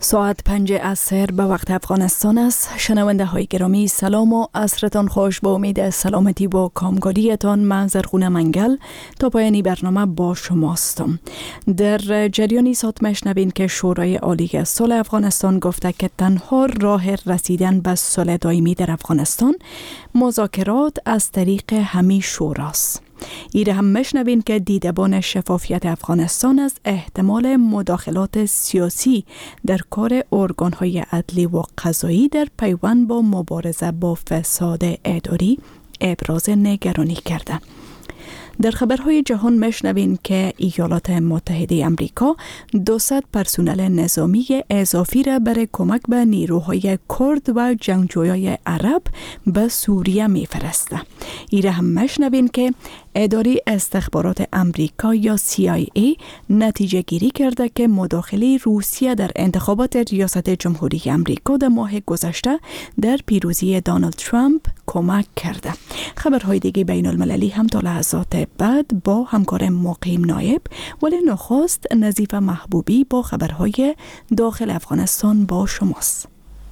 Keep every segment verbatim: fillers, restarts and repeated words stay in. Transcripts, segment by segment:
ساعت پنج عصر به وقت افغانستان است. شنونده های گرامی سلام و عصرتان خوش. با امید سلامتی و کامگالیتان من زرغونه منگل تا پایانی برنامه با شماستم. در جریانی ساعت مشنوین که شورای عالی صلح افغانستان گفته که تنها راه رسیدن به صلح دائمی در افغانستان مذاکرات از طریق همین شوراست. ایره هم مشنوین که دیدبان شفافیت افغانستان از احتمال مداخلات سیاسی در کار ارگان‌های عدلی و قضایی در پیوند با مبارزه با فساد اداری ابراز نگرانی کرده. در خبرهای جهان مشنوین که ایالات متحده امریکا دوصد پرسنل نظامی اضافی را برای کمک به نیروهای کرد و جنگجویان عرب به سوریه میفرسته. ایره هم مشنوین که اداره استخبارات امریکا یا سی آی ای نتیجه گیری کرده که مداخله روسیه در انتخابات ریاست جمهوری امریکا در ماه گذشته در پیروزی دونالد ترامپ کمک کرده. خبرهای دیگه بین المللی هم تا لحظات بعد با همکار مقیم نایب، ولی نخست نظیف محبوبی با خبرهای داخل افغانستان با شماست.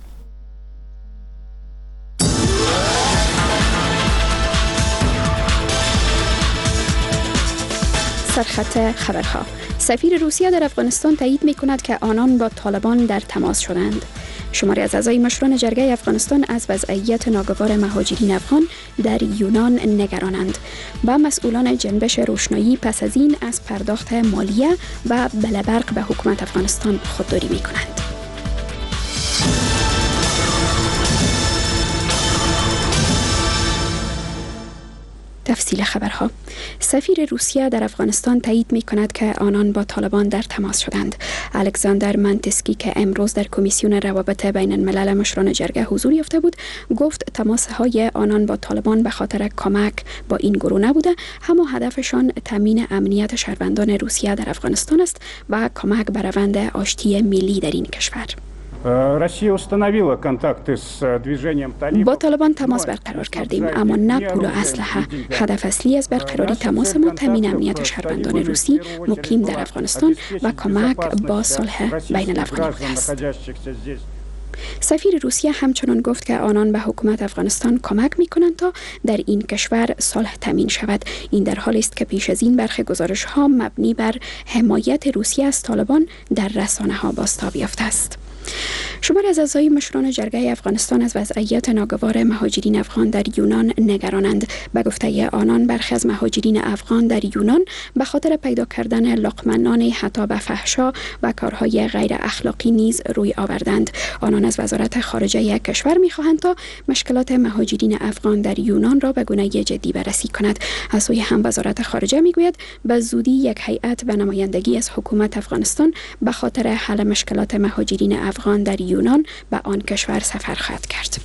سرخط خبرها. سفیر روسیه در افغانستان تایید می کند که آنان با طالبان در تماس شدند. شماری از اعضای مشران جرگه افغانستان از وضعیت ناگوار مهاجرین افغان در یونان نگرانند و مسئولان جنبش روشنایی پس از این از پرداخت مالیه و بلبرق به حکومت افغانستان خودداری می کنند. تفصیل خبرها. سفیر روسیه در افغانستان تایید می کند که آنان با طالبان در تماس شدند. الکساندر منتسکی که امروز در کمیسیون روابط بین الملل مشران جرگه حضور یافته بود، گفت تماس های آنان با طالبان به خاطر کمک با این گروه نبوده، اما هدفشان تامین امنیت شهروندان روسیه در افغانستان است و کمک به روند آشتی ملی در این کشور. با طالبان تماس برقرار کردیم، اما نه پول و اسلحه. هدف اصلی از برقراری تماس ما تامین امنیت شهروندان روسی مقیم در افغانستان و کمک با صلح بین الافغانی بوده است. سفیر روسیه همچنان گفت که آنان به حکومت افغانستان کمک می کنند تا در این کشور صلح تامین شود. این در حالی است که پیش از این برخی گزارش ها مبنی بر حمایت روسیه از طالبان در رسانه ها بازتاب یافته است. شماری از اعضای مشران جرگه افغانستان از وضعیت ناگوار مهاجرین افغان در یونان نگرانند. به گفته آنان برخی از مهاجرین افغان در یونان به خاطر پیدا کردن لقمه‌نان حتی به فحشا و کارهای غیر اخلاقی نیز روی آوردند. آنان از وزارت خارجه کشور می‌خواهند تا مشکلات مهاجرین افغان در یونان را به گونه جدی بررسی کند. از سوی هم وزارت خارجه میگوید به زودی یک هیئت به نمایندگی از حکومت افغانستان به خاطر حل مشکلات مهاجرین افغان در یونان به آن کشور سفر خواهد کرد.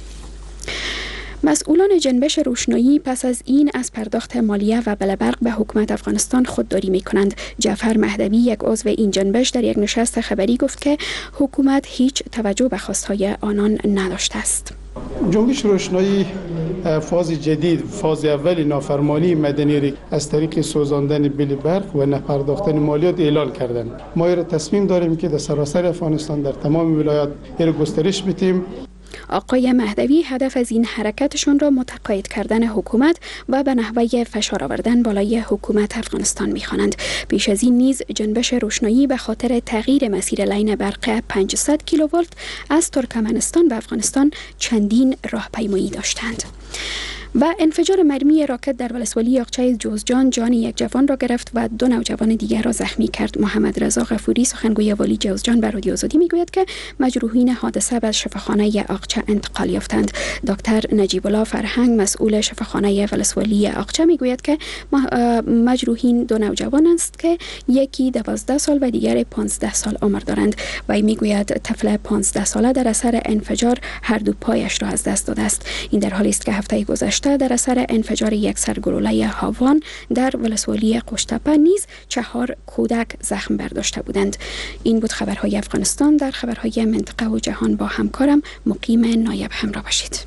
مسئولان جنبش روشنایی پس از این از پرداخت مالیه و بلبرق به حکومت افغانستان خودداری می کنند. جعفر مهدوی، یک عضو این جنبش، در یک نشست خبری گفت که حکومت هیچ توجه به خواستهای آنان نداشته است. جنبش روشنایی فاز جدید، فاز اولی نافرمانی مدنی را از طریق سوزاندن بلبرق و نپرداختن مالیات اعلان کردند. ما را تصمیم داریم که در سراسر افغانستان در تمام ولایات این گسترش بدیم. آقای مهدوی هدف از این حرکتشون را متقاعد کردن حکومت و به نحوه فشار آوردن بالای حکومت افغانستان می‌خوانند. پیش از این نیز جنبش روشنایی به خاطر تغییر مسیر لین برق پانصد کیلوولت از ترکمنستان به افغانستان چندین راهپیمایی داشتند. و انفجار مرمی راکت در ولسوالی یاغچه جوزجان جان یک جوان را گرفت و دو نوجوان دیگر را زخمی کرد. محمد رضا غفوری، سخنگوی والی جوزجان، به رادیو آزادی میگوید که مجروحین حادثه به شفاخانه یاغچه انتقال یافتند. دکتر نجیب الله فرهنگ، مسئول شفاخانه ولسوالی یاغچه، میگوید که مجروحین دو نوجوان است که یکی دوازده سال و دیگر پانزده سال عمر دارند. و میگوید طفل پانزده ساله در اثر انفجار هر دو پایش را از دست داده است. این در حالی است که هفته گذشته در اثر انفجار یک سرگلوله هاوان در ولسوالی قشتپه نیز چهار کودک زخم برداشته بودند. این بود خبرهای افغانستان. در خبرهای منطقه و جهان با همکارم مقیم نایب همراه باشید.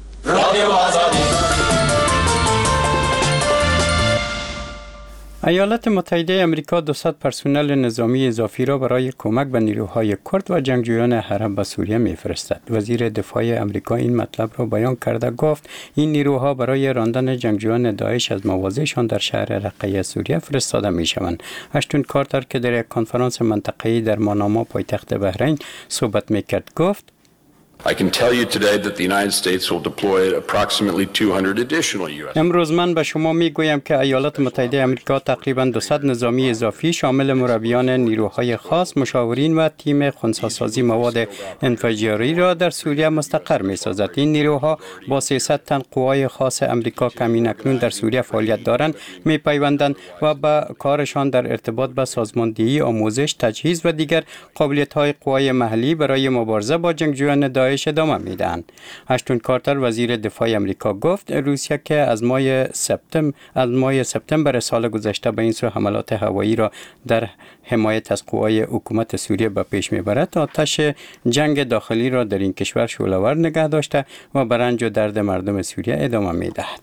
ایالات متحده آمریکا دویست پرسنل نظامی اضافی را برای کمک به نیروهای کرد و جنگجویان حرب به سوریه می‌فرستد. وزیر دفاع آمریکا این مطلب را بیان کرده گفت این نیروها برای راندن جنگجویان داعش از مواضعشان در شهر رقه سوریه فرستاده می‌شوند. اشتون کارتر که در یک کنفرانس منطقه‌ای در ماناما پایتخت بحرین صحبت می‌کرد گفت I can tell you today that the United States will deploy approximately two hundred additional U S امروز من به شما میگویم که ایالات متحده آمریکا تقریباً دویست نظامی اضافی شامل مربیان نیروهای خاص، مشاورین و تیم خنثی‌سازی مواد انفجاری را در سوریه مستقر می‌سازد. این نیروها با سیصد تن قوای خاص آمریکا که اکنون در سوریه فعالیت دارند می‌پیوندند و به کارشان در ارتباط به سازماندهی، آموزش، تجهیز و دیگر قابلیت‌های قوای محلی برای مبارزه با جنگجویان داعش ادامه میدن. اشتون کارتر وزیر دفاع آمریکا گفت روسیه که از ماه سپتامبر از ماه سپتامبر سال گذشته به این سو حملات هوایی را در حمایت از قوای حکومت سوریه به پیش میبرد تا آتش جنگ داخلی را در این کشور شعله‌ور نگه داشته و به رنج و درد مردم سوریه ادامه میدهد.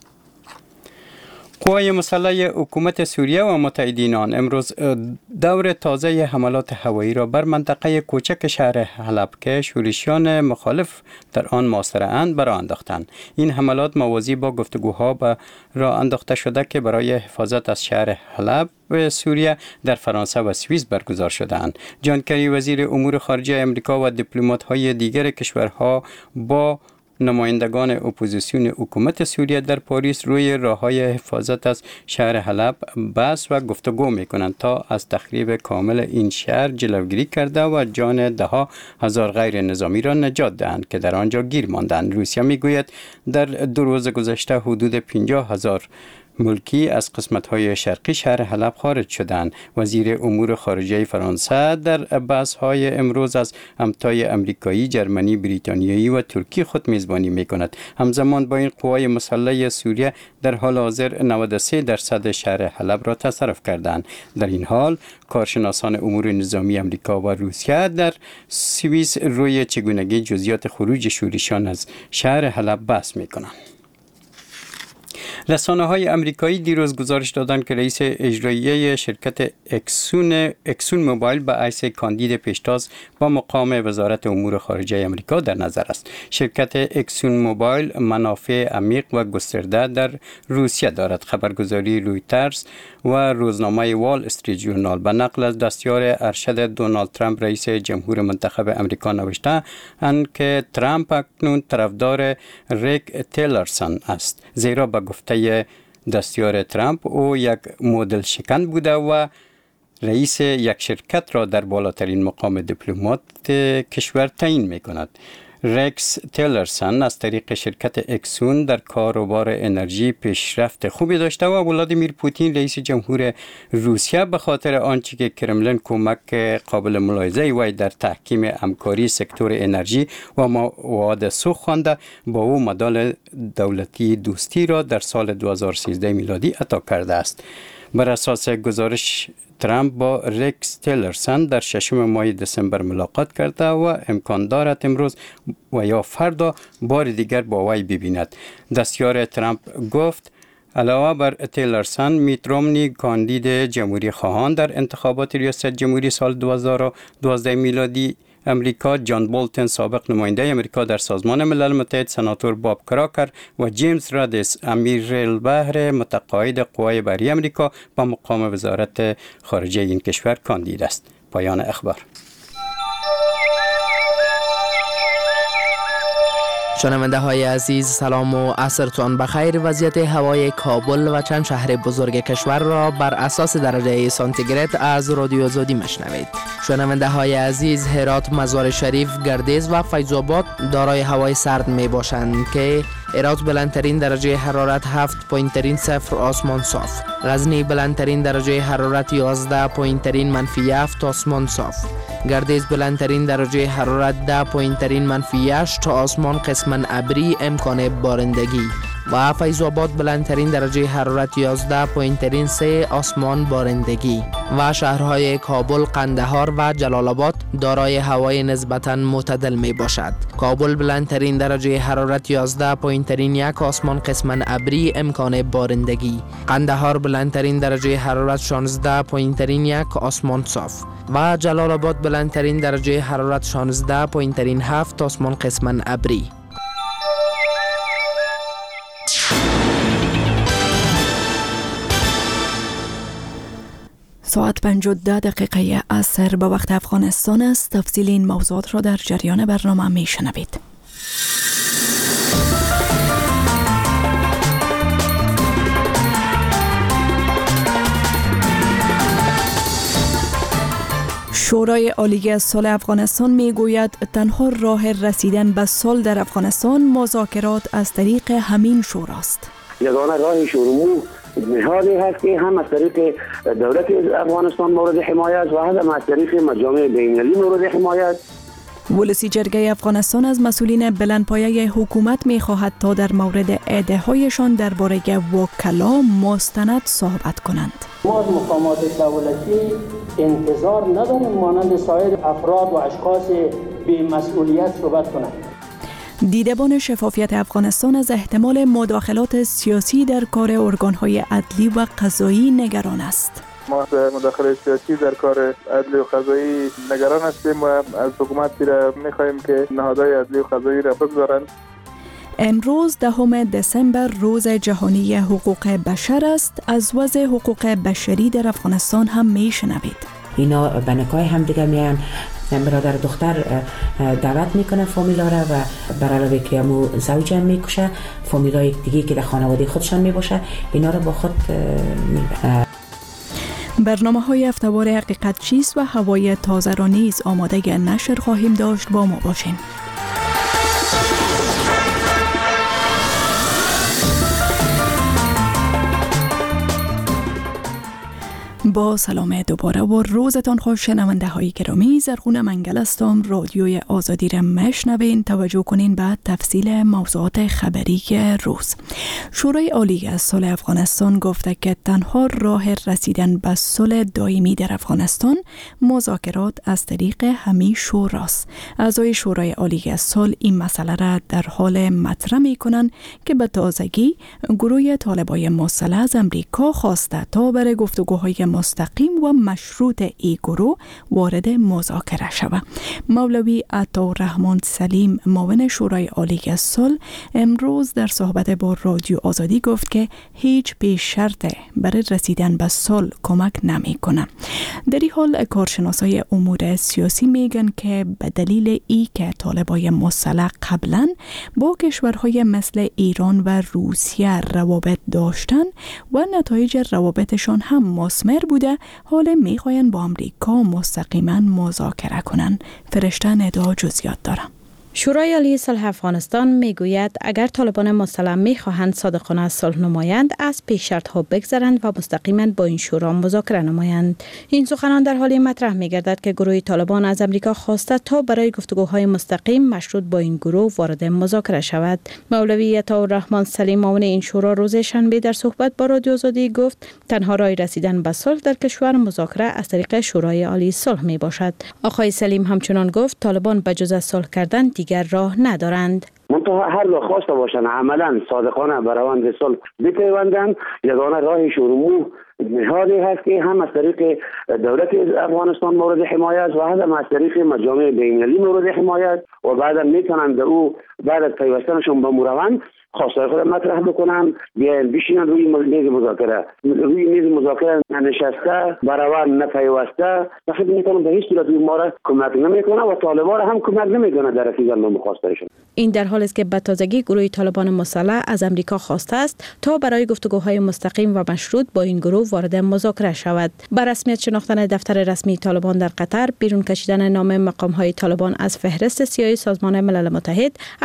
قوای مسلح حکومت سوریه و متحدین آن امروز دور تازه حملات هوایی را بر منطقه کوچک شهر حلب که شورشیان مخالف در آن محاصره اند برآ انداختند. این حملات موازی با گفتگوها به راه انداخته شده که برای حفاظت از شهر حلب و سوریه در فرانسه و سوئیس برگزار شده‌اند. جان کری وزیر امور خارجه آمریکا و دیپلمات‌های دیگر کشورها با نمایندگان اپوزیسیون حکومت سوریه در پاریس روی راه‌های حفاظت از شهر حلب بحث و گفتگو می‌کنند تا از تخریب کامل این شهر جلوگیری کرده و جان ده‌ها هزار غیر نظامی را نجات دهند که در آنجا گیر ماندند. روسیه می‌گوید در دو روز گذشته حدود پنجاه هزار ملکی از قسمت‌های شرقی شهر حلب خارج شدند. وزیر امور خارجه فرانسه در بحث‌های امروز از همتای آمریکایی، جرمنی، بریتانیایی و ترکی خود میزبانی می‌کند. همزمان با این قوای مسلح سوریه در حال حاضر نود و سه درصد شهر حلب را تصرف کردند. در این حال کارشناسان امور نظامی آمریکا و روسیه در سوئیس روی چگونگی جزئیات خروج شورشیان از شهر حلب بحث می‌کنند. رسانه‌های آمریکایی دیروز گزارش دادند که رئیس اجرایی شرکت اکسون اکسون موبایل به حیث کاندید پیشتاز با مقام وزارت امور خارجه آمریکا در نظر است. شرکت اکسون موبایل منافع عمیق و گسترده در روسیه دارد. خبرگزاری رویترز و روزنامه وال استریت ژورنال به نقل از دستیار ارشد دونالد ترامپ رئیس جمهور منتخب آمریکا نوشته اند که ترامپ اکنون طرفدار ریک تیلرسون است، زیرا به گفته دستیار ترامپ او یک مدل شکن بوده و رئیس یک شرکت را در بالاترین مقام دیپلمات کشور تعیین می کند. ریکس تیلرسون از طریق شرکت اکسون در کاروبار انرژی پیشرفت خوبی داشته و ولادیمیر پوتین رئیس جمهور روسیه به خاطر آنچه که کرملین کمک قابل ملاحظه وی در تحکیم همکاری سکتور انرژی و مواد سوخت خوانده با او مدال دولتی دوستی را در سال دو هزار و سیزده میلادی عطا کرده است. بر اساس گزارش ترامپ با ریکس تیلرسون در ششم ماه دسامبر ملاقات کرده و امکان دارد امروز و یا فردا بار دیگر با وی ببیند. دستیار ترامپ گفت علاوه بر تیلرسون، میت رومنی کاندید جمهوری خواهان در انتخابات ریاست جمهوری سال دو هزار و دوازده میلادی امریکا، جان بولتن سابق نماینده امریکا در سازمان ملل متحد، سناتور باب کراکر و جیمز رادیس امیر البحر متقاعد قوای بحری امریکا با مقام وزارت خارجه این کشور کاندید است. پایان اخبار. شنونده های عزیز، سلام و عصرتان بخیر. وضعیت هوای کابل و چند شهر بزرگ کشور را بر اساس درجه سانتیگراد از رادیو آزادی مشنوید. شنونده های عزیز، هرات، مزار شریف، گردیز و فیض آباد دارای هوای سرد می باشند که هرات بلندترین درجه حرارت هفت پایینترین صفر آسمان صاف، غزنی بلندترین درجه حرارت یازده پایینترین منفی هفت آسمان صاف، گردیز بلندترین درجه حرارت ده پایینترین منفی هشت تا آسمان قسماً ابری امکان بارندگی، و فیض آباد بلندترین درجه حرارت یازده و سه آسمان بارندگی و شهرهای کابل، قندهار و جلال آباد دارای هوای نسبتاً معتدل می باشد. کابل بلندترین درجه حرارت یازده و یک آسمان قسماً ابری امکان بارندگی. قندهار بلندترین درجه حرارت شانزده و یک آسمان صاف و جلال آباد بلندترین درجه حرارت شانزده و هفت آسمان قسماً ابری. ساعت پنج و ده دقیقه عصر به وقت افغانستان است. تفصیل این موضوعات را در جریان برنامه می شنوید. شورای عالی صلح افغانستان می گوید تنها راه رسیدن به صلح در افغانستان مذاکرات از طریق همین شوراست. یگانه راه شروع نهادی هست که هم از طریق دولت افغانستان مورد حمایت و هم از طریق مجامع بین‌المللی مورد حمایت. ولسی جرگه افغانستان از مسئولین بلندپایه حکومت می خواهد تا در مورد ادعاهایشان درباره وکلا مستند صحبت کنند. ما از مقامات دولتی انتظار نداریم مانند سایر افراد و اشخاص بی‌مسئولیت صحبت کنند. دیدبان شفافیت افغانستان از احتمال مداخلات سیاسی در کار ارگان‌های عدلی و قضایی نگران است. ما از مداخله سیاسی در کار عدلی و قضایی نگران هستیم و از حکومت را می‌خواهیم که نهادهای عدلی و قضایی را بگذارند. امروز دهم دسامبر روز جهانی حقوق بشر است. از وضع حقوق بشری در افغانستان هم میشنوید. اینا به نکاح هم دیگه میان، برادر دختر دعوت میکنه فامیلا را و بر علاوه که امو زوج هم میکشه، فامیلای دیگه که در خانواده خودشان میباشه اینا را با خود میبره. برنامه های هفته‌وار حقیقت چیست و هوای تازه را نیز آماده نشر خواهیم داشت. با ما باشین. با سلام دوباره و روزتان خوش شنونده های گرامی. زرغون منگل هستم. رادیوی آزادی را میشنوین. توجه کنین به تفصیل موضوعات خبری روز. شورای عالی صلح افغانستان گفته که تنها راه رسیدن به صلح دائمی در افغانستان مذاکرات از طریق همین شوراست. اعضای شورای عالی صلح این مسئله را در حال مطرح میکنند که به تازگی گروه طالبای مسلح از امریکا خواسته تا برای گفتگوهای مستقیم و مشروط ای گروه وارد مذاکره شود. مولوی عطاالرحمن سلیم معاون شورای عالی صلح امروز در صحبت با رادیو آزادی گفت که هیچ پیش شرط برای رسیدن به صلح کمک نمی کنه. در این حال کارشناسای امور سیاسی میگن که به دلیل ای که طالبای مسلح قبلا با کشورهای مثل ایران و روسیه روابط داشتن و نتایج روابطشان هم مثمر بوده، حال میخواین با امریکا مستقیما مذاکره کنن. فرشته ندا جزئیات دارم. شورای عالی صلح افغانستان میگوید اگر طالبان مسلح میخواهند صادقانه صلح نمایند از پیش شرط ها بگذرند و مستقیما با این شورا مذاکره نمایند. این سخنان در حالی مطرح میگردد که گروه طالبان از امریکا خواسته تا برای گفتگوهای مستقیم مشروط با این گروه وارد مذاکره شود. مولوی عطاالرحمن سلیم معاون این شورا روز شنبه در صحبت با رادیو آزادی گفت تنها راه رسیدن به صلح در کشور مذاکره از طریق شورای عالی صلح می باشد. آقای سلیم همچنان گفت طالبان به جز از صلح کردن دیگر راه ندارند. منتها هر دو خواسته باشند عملا صادقانه به روند صلح بپیوندند، یگانه راه شروع نهادی هست که هم از طریق دولت افغانستان مورد حمایت و هم از طریق مجامع بین‌المللی مورد حمایت و بعدا میتونند او بعد از پیوستنشون به روند خواستای خود مطرح بکنن، بیاین بشینن روی میز مذاکره. روی میز مذاکره ننشسته، برابر نپیوسته، فقط میتونن به هیچ صورت ما را کمک نمیکنه و طالبان هم کمک نمیکنه در رسیدن به مخواستایشون. این در حالی است که به تازگی گروه طالبان مسلح از امریکا خواسته است تا برای گفتگوهای مستقیم و مشروط با این گروه وارد مذاکره شود. بر رسمیت شناختن دفتر رسمی طالبان در قطر، بیرون کشیدن نام مقام‌های طالبان از فهرست سیاهی سازمان ملل متحد،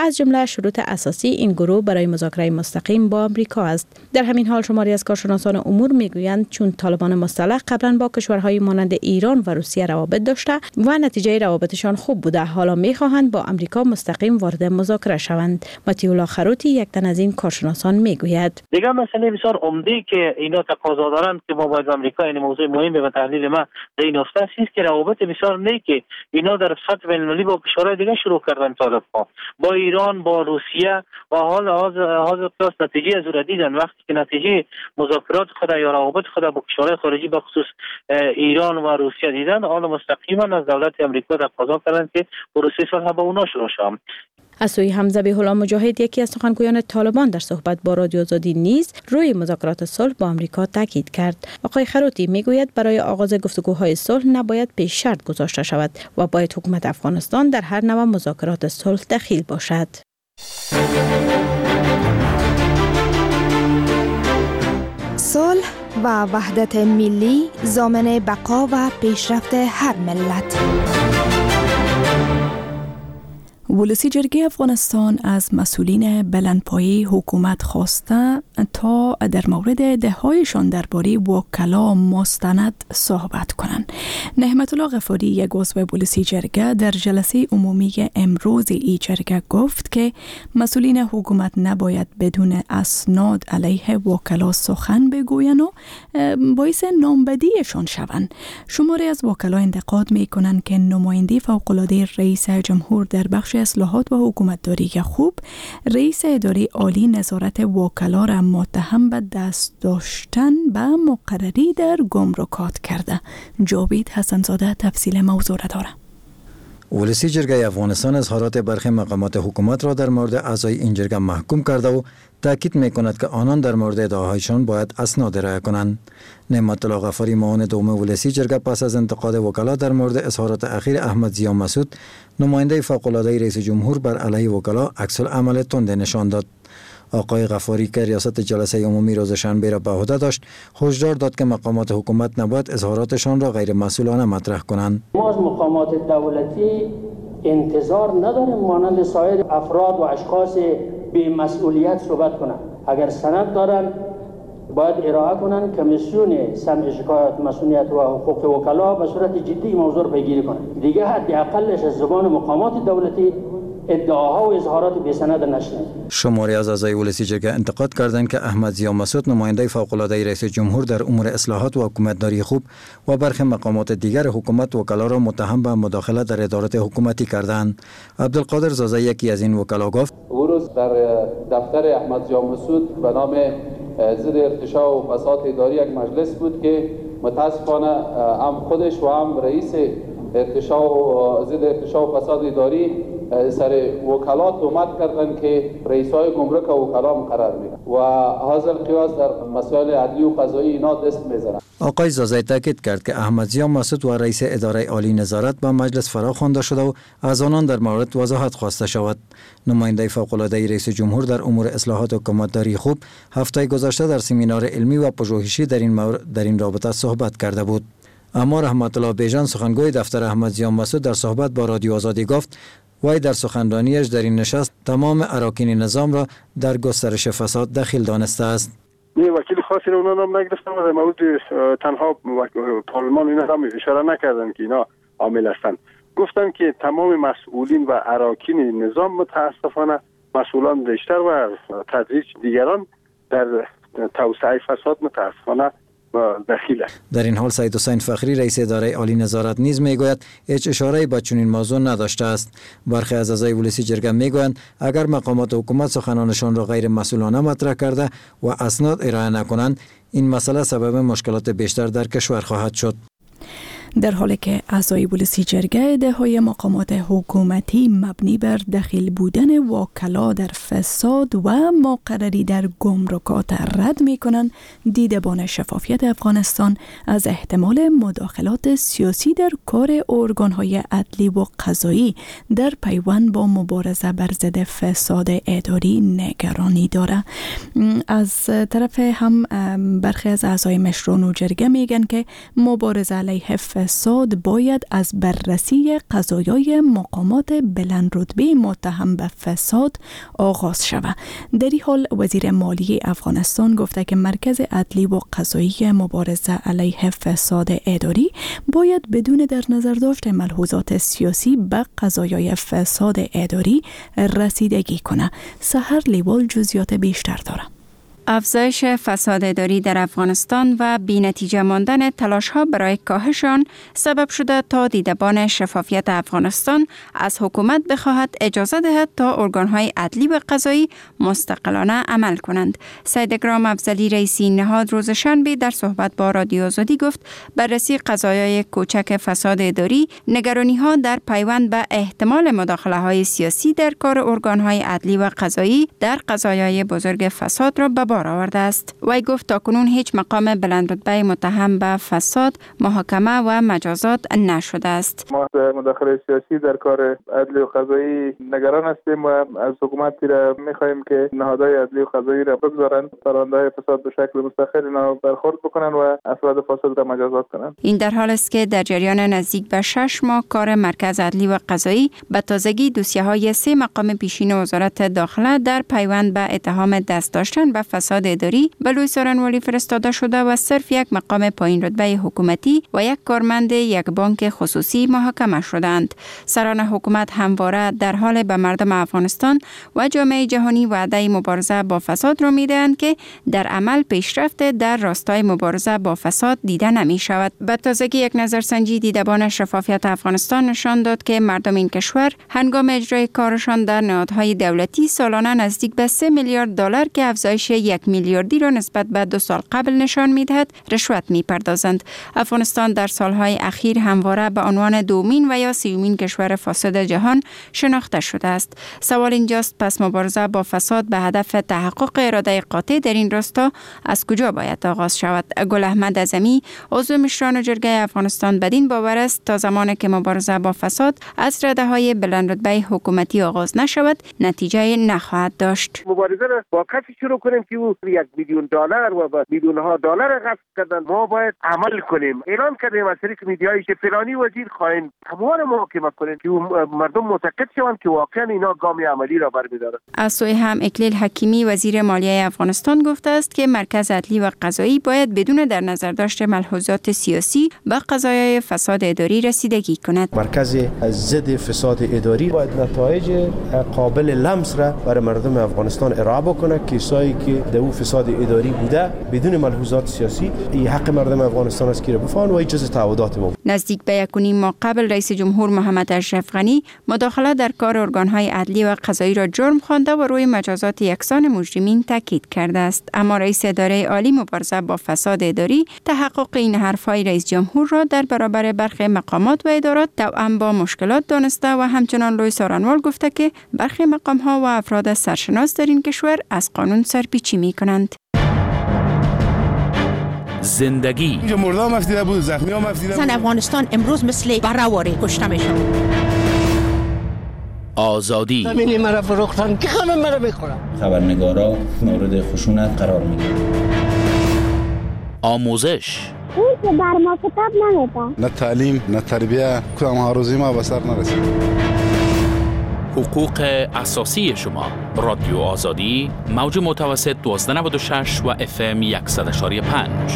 از جمله شروط اساسی این گروه برای مذاکره مستقیم با آمریکا است. در همین حال شماری از کارشناسان امور میگویند چون طالبان مسلح قبلا با کشورهای مانند ایران و روسیه روابط داشته و نتیجه روابطشان خوب بوده، حالا میخواهند با آمریکا مستقیم وارد مذاکره شوند. مطیع الله خروتی یک تن از این کارشناسان میگوید دیگه مسئله بسیار عمده که اینا تقاضا دارند که ما باید آمریکا، این موضوع مهم به تحلیل ما در این نقطه است که روابط بسیار نیکی اینا در سطح بین‌المللی با کشورهای دیگه شروع کردن، طالب‌ها با ایران، با روسیه و حال حاضر قیاس نتیجه از او دیدن. وقتی که نتیجه مذاکرات خود یا روابط خود با کشورهای خارجی به خصوص ایران و روسیه دیدن، حالا مستقیما از دولت آمریکا تقاضا کردند که پروسه صلح با اونا شروع شه. از سوی هم ذبیح الله مجاهد، یکی از سخنگویان طالبان، در صحبت با رادیو آزادی نیز روی مذاکرات صلح با آمریکا تاکید کرد. آقای خروتی میگوید برای آغاز گفتگوهای صلح نباید پیش شرط گذاشته شود و باید حکومت افغانستان در هر نوع مذاکرات صلح دخیل باشد. صلح و وحدت ملی ضامن بقا و پیشرفت هر ملت. ولسی جرگه افغانستان از مسئولین بلندپایه حکومت خواسته تا در مورد دهایشان درباره وکلا مستند صحبت کنند. نعمت الله غفاری، یک عضو ولسی جرگه، در جلسه عمومی امروز ای جرگه گفت که مسئولین حکومت نباید بدون اسناد علیه وکلا سخن بگویند و باعث نامبدیشان شوند. شماری از وکلا انتقاد میکنند که نماینده فوق‌العاده رئیس جمهور در بخش اصلاحات و حکومتداری خوب رئیس اداره عالی نظارت وکلا را متهم به دست داشتن به مقرری در گمرکات کرده. جاوید حسنزاده تفصیل موضوع را دارد. ولسی جرگه افغانستان اظهارات برخی مقامات حکومت را در مورد اعضای این جرگه محکوم کرده و تاکید میکند که آنان در مورد ادعاهایشان باید اسناد ارائه کنند. نعمت الله غفاری، معاون دوم ولسی جرگه، پس از انتقاد وکلا در مورد اظهارات اخیر احمد ضیا مسعود، نماینده فوق‌العاده رئیس جمهور، بر علیه وکلا عکس العمل تند نشان داد. آقای غفاری که ریاست جلسه عمومی روز شنبه را به عهده داشت، هشدار داد که مقامات حکومت نباید اظهاراتشان را غیر مسئولانه مطرح کنند. ما از مقامات دولتی انتظار نداریم مانند سایر افراد و اشخاص بی مسئولیت صحبت کنند. اگر سند دارن باید ارائه کنند. کمیسیون سمع شکایات مسئولیت و حقوق وکلا به صورت جدی موضوع را پیگیری کنند. دیگه حداقلش از زبان مقامات دولتی ادعاها و اظهارات بی سند نشنید. شماری از اعضای ولسی جرگه انتقاد کردند که احمد ضیا مسعود، نماینده فوق‌العاده رئیس جمهور در امور اصلاحات و حکومتداری خوب، و برخی مقامات دیگر حکومت وکلا را متهم به مداخله در ادارات حکومتی کردند. عبدالقادر زازه، یکی از این وکلا، گفت روز در دفتر احمد ضیا مسعود به نام ضد ارتشاء و فساد اداری یک مجلس بود که متاسفانه هم خودش و هم رئیس ارتشاء و ضد ارتشاء و فساد اداری سر وکالات اومد کردن که رئیسای گمرک و وکلا مقرر میدن و حاضر قیاس در مسائل عدلی و قضایی اینا دست میزنن. آقای زازه تاکید کرد که احمد ضیا مسعود و رئیس اداره عالی نظارت به مجلس فرا خوانده شده و از آنان در مورد وضاحت خواسته شود. نماینده فوق‌العاده رئیس جمهور در امور اصلاحات و حکومتداری خوب هفته گذشته در سمینار علمی و پژوهشی در این مورد در این رابطه صحبت کرده بود. اما رحمت الله بیژن، سخنگوی دفتر احمد ضیا مسعود، در صحبت با رادیو آزادی گفت وی در سخنرانیش در این نشست تمام اراکین نظام را در گسترش فساد دخیل دانسته است. نه وکیل خاصی رو اونا نام نگرفتن و در مورد تنها پارلمان اینا هم اشاره نکردن که اینا عامل هستند. گفتن که تمام مسئولین و اراکین نظام متاسفانه مسئولان بیشتر و تدریج دیگران در توسعه فساد متاسفانه دخیل است. در این حال سید حسین فخری، رئیس اداره عالی نظارت، نیز میگوید هیچ اشاره‌ای به چنین موضوع نداشته است. برخی از اعضای ولسی جرگه میگویند اگر مقامات حکومت سخنانشان را غیر مسئولانه مطرح کرده و اسناد ارائه نکنند، این مسئله سبب مشکلات بیشتر در کشور خواهد شد. در حالی که اعضای ولسی جرگه ادعاهای مقامات حکومتی مبنی بر دخیل بودن وکلا در فساد و مقرری در گمرکات رد می کنند، دیدبان شفافیت افغانستان از احتمال مداخلات سیاسی در کار ارگانهای عدلی و قضایی در پیوند با مبارزه بر ضد فساد اداری نگرانی دارد. از طرف هم برخی از اعضای مشرون و جرگه میگن که مبارزه علیه فساد فساد باید از بررسی قضایای مقامات بلند رتبه متهم به فساد آغاز شود. در این حال وزیر مالی افغانستان گفته که مرکز عدلی و قضایی مبارزه علیه فساد اداری باید بدون در نظر داشت ملحوظات سیاسی به قضایای فساد اداری رسیدگی کنه. سحر لیوال جزئیات بیشتر داره. افزایش فساد اداری در افغانستان و بی‌نتیجه ماندن تلاش‌ها برای کاهش آن سبب شده تا دیدبان شفافیت افغانستان از حکومت بخواهد اجازه دهد تا ارگان‌های عدلی و قضایی مستقلانه عمل کنند. سید اکرام افضلی رئیس نهاد روز شنبه در صحبت با رادیو آزادی گفت بررسی قضایای کوچک فساد اداری نگرانی‌ها در پیوند به احتمال مداخله‌های سیاسی در کار ارگان‌های عدلی و قضایی در قضایای بزرگ فساد را به آورده است. وی گفت تاکنون هیچ مقام بلند رتبه متهم به فساد محاکمه و مجازات نشده است. ما مداخله سیاسی در کار عدلی و قضایی نگران هستیم و از حکومت را می‌خواهیم که نهادهای عدلی و قضایی را بگذارند پرونده‌های فساد به شکل مستقل اینا برخورد بکنند و افراد فاسد را مجازات کنند. این در حالی است که در جریان نزدیک به شش ماه کار مرکز عدلی و قضایی به تازگی دوسیه‌های سه مقام پیشین وزارت داخله در پیوند به اتهام دست داشتن به فساد اداری به لوی سارنوالی فرستاده شده و صرف یک مقام پایین رتبه حکومتی و یک کارمند یک بانک خصوصی محاکمه شدند. سران حکومت همواره در حال به مردم افغانستان و جامعه جهانی وعده مبارزه با فساد را می‌دهند که در عمل پیشرفت در راستای مبارزه با فساد دیده نمی شود. به تازگی یک نظرسنجی دیدبان شفافیت افغانستان نشان داد که مردم این کشور هنگام اجرای کارشان در نهادهای دولتی سالانه نزدیک به سه میلیارد دلار که افزایش یک میلیاردی را نسبت به دو سال قبل نشان می‌دهد رشوت می‌پردازند. افغانستان در سالهای اخیر همواره به عنوان دومین و یا سیومین کشور فاسد جهان شناخته شده است. سوال اینجاست پس مبارزه با فساد به هدف تحقق اراده قاطع در این راستا از کجا باید آغاز شود؟ گل احمد اعظمی عضو مشران جرگه افغانستان بدین باور است تا زمانی که مبارزه با فساد از رده‌های بلند رتبه حکومتی آغاز نشود نتیجه نخواهد داشت. مبارزه را با کسی شروع کنیم که یک میلیون دلار و با میلیون ها دلار غصب کردن. ما باید عمل کنیم. اعلان کردیم از طریق میدیایی که فلانی وزیر خواهیم همواره محاکمه کنیم که مردم معتقد شوند که واقعا اینا گام عملی را برمی‌دارند. از سوی هم اکلیل حکیمی وزیر مالیه افغانستان گفته است که مرکز عدلی و قضایی باید بدون در نظر داشت ملحوظات سیاسی به قضایای فساد اداری رسیدگی کند. مرکز ضد فساد اداری باید نتایج قابل لمس را برای مردم افغانستان ارائه بکنه. کسایی که در اون فساد اداری بوده بدون ملحوظات سیاسی این حق مردم افغانستان است که بفهمن و این جز تعهدات ما. نزدیک به یک و نیم ماه قبل رئیس جمهور محمد اشرف غنی مداخله در کار ارگان‌های عدلی و قضایی را جرم خوانده و روی مجازات یکسان مجرمین تاکید کرده است. اما رئیس اداره عالی مبارزه با فساد اداری تحقق این حرف‌های رئیس جمهور را در برابر برخی مقامات و ادارات توأم با مشکلات دانسته و همچنان لوی سارنوال گفته که برخی مقام‌ها و افراد سرشناس در این کشور از قانون سرپیچی می‌کنند. زندگی مردم مفتیده بود، زخمی ها مفتیده بود. زن افغانستان امروز مثل برآوری کشته میشن. آزادی زمینی مرا فروختن که همه مرا میخورن. خبرنگارا مورد خشونت قرار میگیرن. آموزش اون که بر ما کتاب نمیده. نه تعلیم نه تربیه کدام ها روزی ما به سر نرسید. حقوق اساسی شما. رادیو آزادی موج متوسط دوازده نود و شش و اف ام صد و یک و پنج.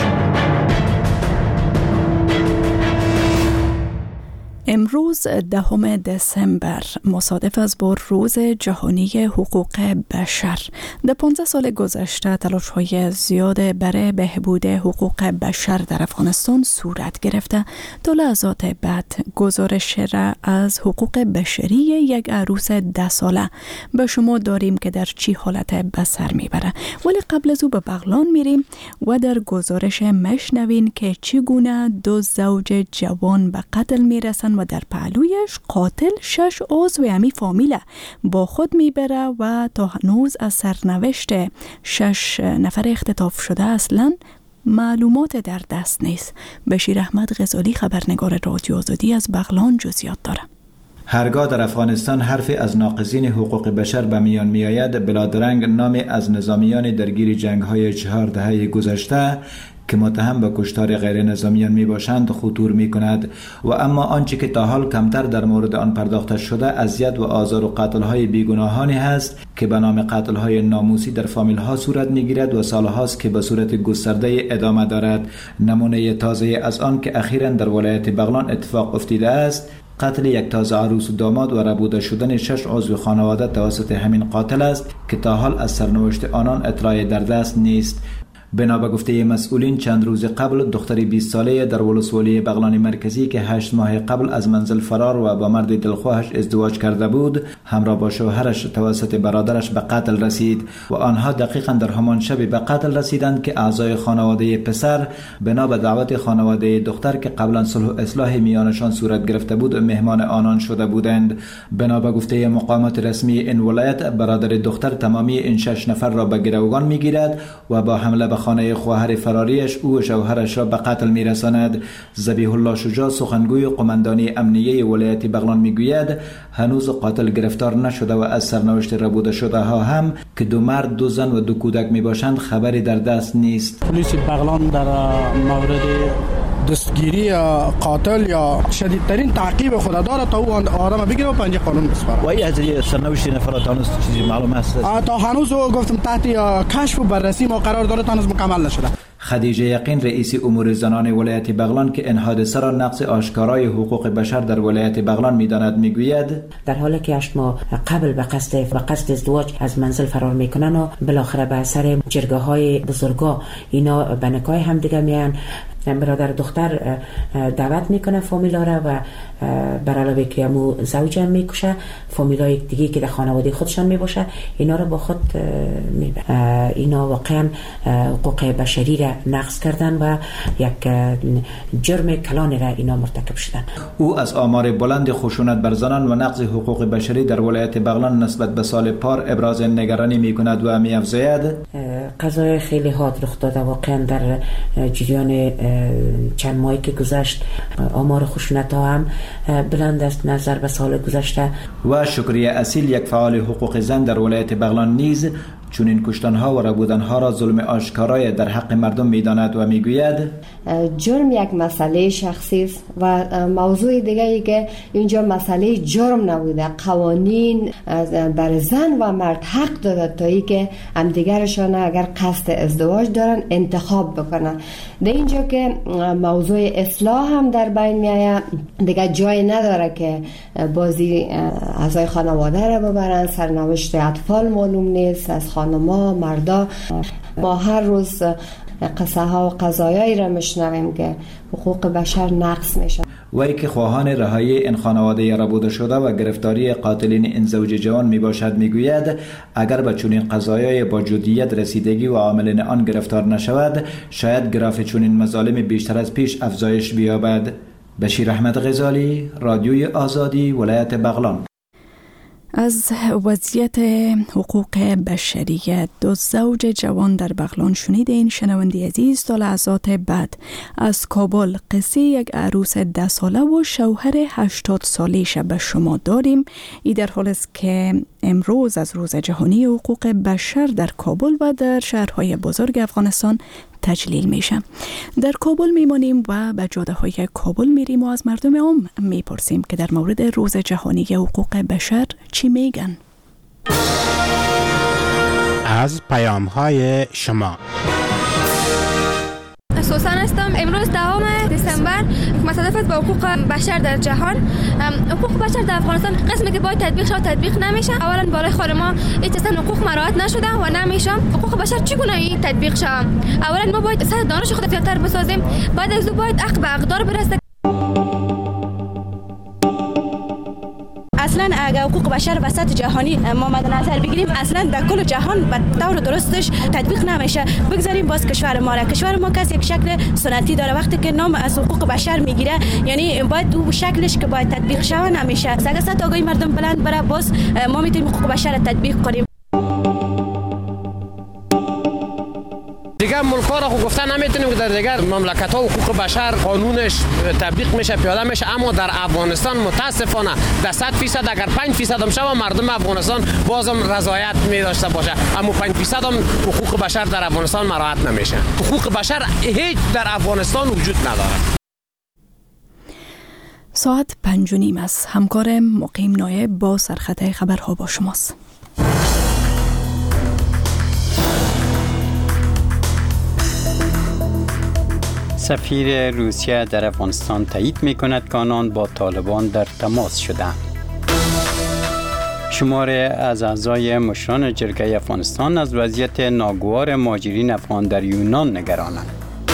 امروز دهم دسامبر مصادف است با روز جهانی حقوق بشر. در پانزده سال گذشته تلاش‌های زیاد برای بهبود حقوق بشر در افغانستان صورت گرفته. تا لحظات بعد گزارش را از حقوق بشری یک عروس ده ساله به شما داریم که در چی حالت به سر میبره. ولی قبل از او به بغلان میریم و در گزارش مشنوین که چگونه دو زوج جوان به قتل میرسن و در پهلویش قاتل شش عضو همی فامیله با خود میبره و تا هنوز از سرنوشت شش نفر اختطاف شده اصلا معلومات در دست نیست. بشیر احمد غزالی خبرنگار رادیو آزادی از بغلان جزئیات داره. هرگاه در افغانستان حرف از ناقضین حقوق بشر به میان میآید، بلادرنگ نام از نظامیان درگیر جنگ‌های چهار دهه گذشته که متهم به کشتار غیر نظامیان می باشند خطور می کند و اما آنچه که تا حال کمتر در مورد آن پرداخته شده اذیت و آزار و قتل های بیگناهانی است که به نام قتل های ناموسی در فامیل ها صورت می گیرد و سال هاست که به صورت گسترده ادامه دارد. نمونه تازه از آن که اخیراً در ولایت بغلان اتفاق افتیده است قتل یک تازه عروس و داماد و ربوده شدن شش عضو خانواده توسط همین قاتل است که تا حال از سرنوشت آنان اطلاعی در دست نیست. بنا به گفته مسئولین چند روز قبل دختری بیست ساله در ولسوالی بغلان مرکزی که هشت ماه قبل از منزل فرار و با مرد دلخواهش ازدواج کرده بود همراه با شوهرش توسط برادرش به قتل رسید و آنها دقیقاً در همان شب به قتل رسیدند که اعضای خانواده پسر بنا به دعوت خانواده دختر که قبلا صلح و اصلاح میانشان صورت گرفته بود مهمان آنان شده بودند. بنا به گفته مقامات رسمی این ولایت برادر دختر تمامی این شش نفر را به گروگان میگیرد و با حمله به خانه خواهر فراریش او و شوهرش را به قتل میرساند. ذبیح الله شجاع سخنگوی قماندانی امنیه ولایت بغلان میگوید هنوز قاتل گرفتار نشده و از سرنوشت ربوده شده ها هم که دو مرد دو زن و دو کودک میباشند خبری در دست نیست. پلیس بغلان در مورد دستگیری قاتل یا شدیدترین تعقیب خود داره تا او آدم بگیره و پنجه قانون بسپاره. و این از سرنوشت نفرات هنوز چیزی معلوم است؟ تا هنوز گفتم تحت کشف و بررسی ما قرار داره تا هنوز مکمل نشده. خدیجه یقین رئیس امور زنان ولایت بغلان که این حادثه را نقض آشکارای حقوق بشر در ولایت بغلان میداند میگوید در حالی که هشت ماه قبل به قصد به قصد ازدواج از منزل فرار میکنن و بالاخره به اثر جرگه های بزرگا اینا به نکاح هم دیگه میان برادر دختر دعوت میکنه فامیلا را و بر علاوه که امو زوجم میکشه فامیلای دیگه که در خانواده خودشان میباشه اینا را با خود میبره. اینا واقعا حقوق بشری را نقض کردن و یک جرم کلان را اینا مرتکب شدن. او از آمار بلند خشونت بر زنان و نقض حقوق بشری در ولایت بغلان نسبت به سال پار ابراز نگرانی میکند و میافزاید قضای خیلی حاد رخ داده واقعا در جریان چند ماهی که گذشت. آمار خشونت ها هم بلند است نظر به سال گذشته. و شکریه اصیل یک فعال حقوق زن در ولایت بغلان نیز چون این کشتن ها و ربودن ها را ظلم آشکارای در حق مردم میداند و میگوید جرم یک مسئله شخصی است و موضوع دیگه ای که اینجا مسئله جرم نبوده. قوانین بر زن و مرد حق داده تا ای که همدیگرشان اگر قصد ازدواج دارن انتخاب بکنن. در اینجا که موضوع اصلاح هم در بین میآید دیگه جای نداره که بازی اعضای خانواده را ببرن. سرنوشت اطفال معلوم نیست از خانما مردا. ما هر روز قصه ها و قضایایی را میشنویم که حقوق بشر نقض میشه. وی که خواهان رهایی این خانواده ربوده شده و گرفتاری قاتلین این زوج جوان می باشد میگوید اگر به چنین قضایای با جدیت رسیدگی و عاملین آن گرفتار نشود شاید گراف چنین مظالم بیشتر از پیش افزایش بیابد. بشیر احمد غزالی، رادیوی آزادی، ولایت بغلان. از وضعیت حقوق بشری دو زوج جوان در بغلان شنیدین. شنونده عزیز تا لحظات بعد از کابل قصه یک عروس ده ساله و شوهر هشتاد سالش به شما داریم. این در حال است که امروز از روز جهانی حقوق بشر در کابل و در شهرهای بزرگ افغانستان تجلیل میشه. در کابل میمانیم و به جاده های کابل میریم و از مردم عام میپرسیم که در مورد روز جهانی حقوق بشر چی میگن. از پیام های شما سوسن هستم. امروز دهم دسامبر مصادف است با حقوق بشر در جهان. حقوق بشر در افغانستان قسمی که باید تطبیق شود تطبیق نمیشه. اولا بالای خود ما هیچ اصلا حقوق مراعات نشده و نمیشه. حقوق بشر چگونه این تطبیق شود؟ اولا ما باید سطح دانش خود زیادتر بسازیم. بعد از او باید حق به اقدار برسه. اصلا اگر حقوق بشر به سطح جهانی ما مد نظر بگیریم اصلا در کل جهان به طور درستش تطبیق نمیشه. بگذاریم باز کشور ما را. کشور ما کس یک شکل سنتی داره. وقتی که نام از حقوق بشر میگیره یعنی باید او شکلش که باید تطبیق شوه نمیشه. اگر سطح آگاهی مردم بلند بره باز ما میتونیم حقوق بشر را تطبیق کنیم. دیگه ملک‌ها را خو گفتن نمیتونیم که در دیگر مملکت‌ها حقوق بشر قانونش تطبیق میشه پیاده میشه، اما در افغانستان متاسفانه در صد درصد اگر پنج درصد هم شوه مردم افغانستان بازم رضایت می داشته باشه، اما پنج درصد هم حقوق بشر در افغانستان مراعات نمیشه. حقوق بشر هیچ در افغانستان وجود نداره. ساعت پنج و نیم است. همکار مقیم نایب با سرخط خبرها با شماست. سفیر روسیه در افغانستان تایید می کند که آنان با طالبان در تماس شدند. شماره از اعضای مشران جرگه افغانستان از وضعیت ناگوار مهاجرین افغان در یونان نگرانند.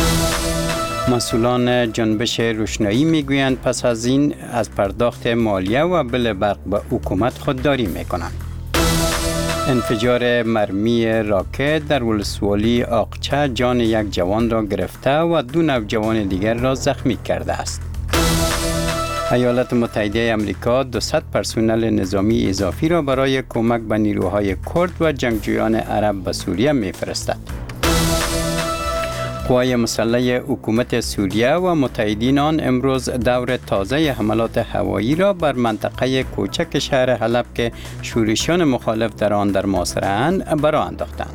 مسئولان جنبش روشنایی میگویند پس از این از پرداخت مالیه و بل برق به حکومت خودداری میکنند. انفجار مرمی راکت در ولسوالی آقچه جان یک جوان را گرفته و دو نوجوان دیگر را زخمی کرده است. ایالات متحده آمریکا دویست پرسنل نظامی اضافی را برای کمک به نیروهای کرد و جنگجویان عرب به سوریه میفرستد. قوای مسلح حکومت سوریه و متحدین آن امروز دور تازه حملات هوایی را بر منطقه کوچک شهر حلب که شورشیان مخالف در آن در محاصره اند برآ انداختند.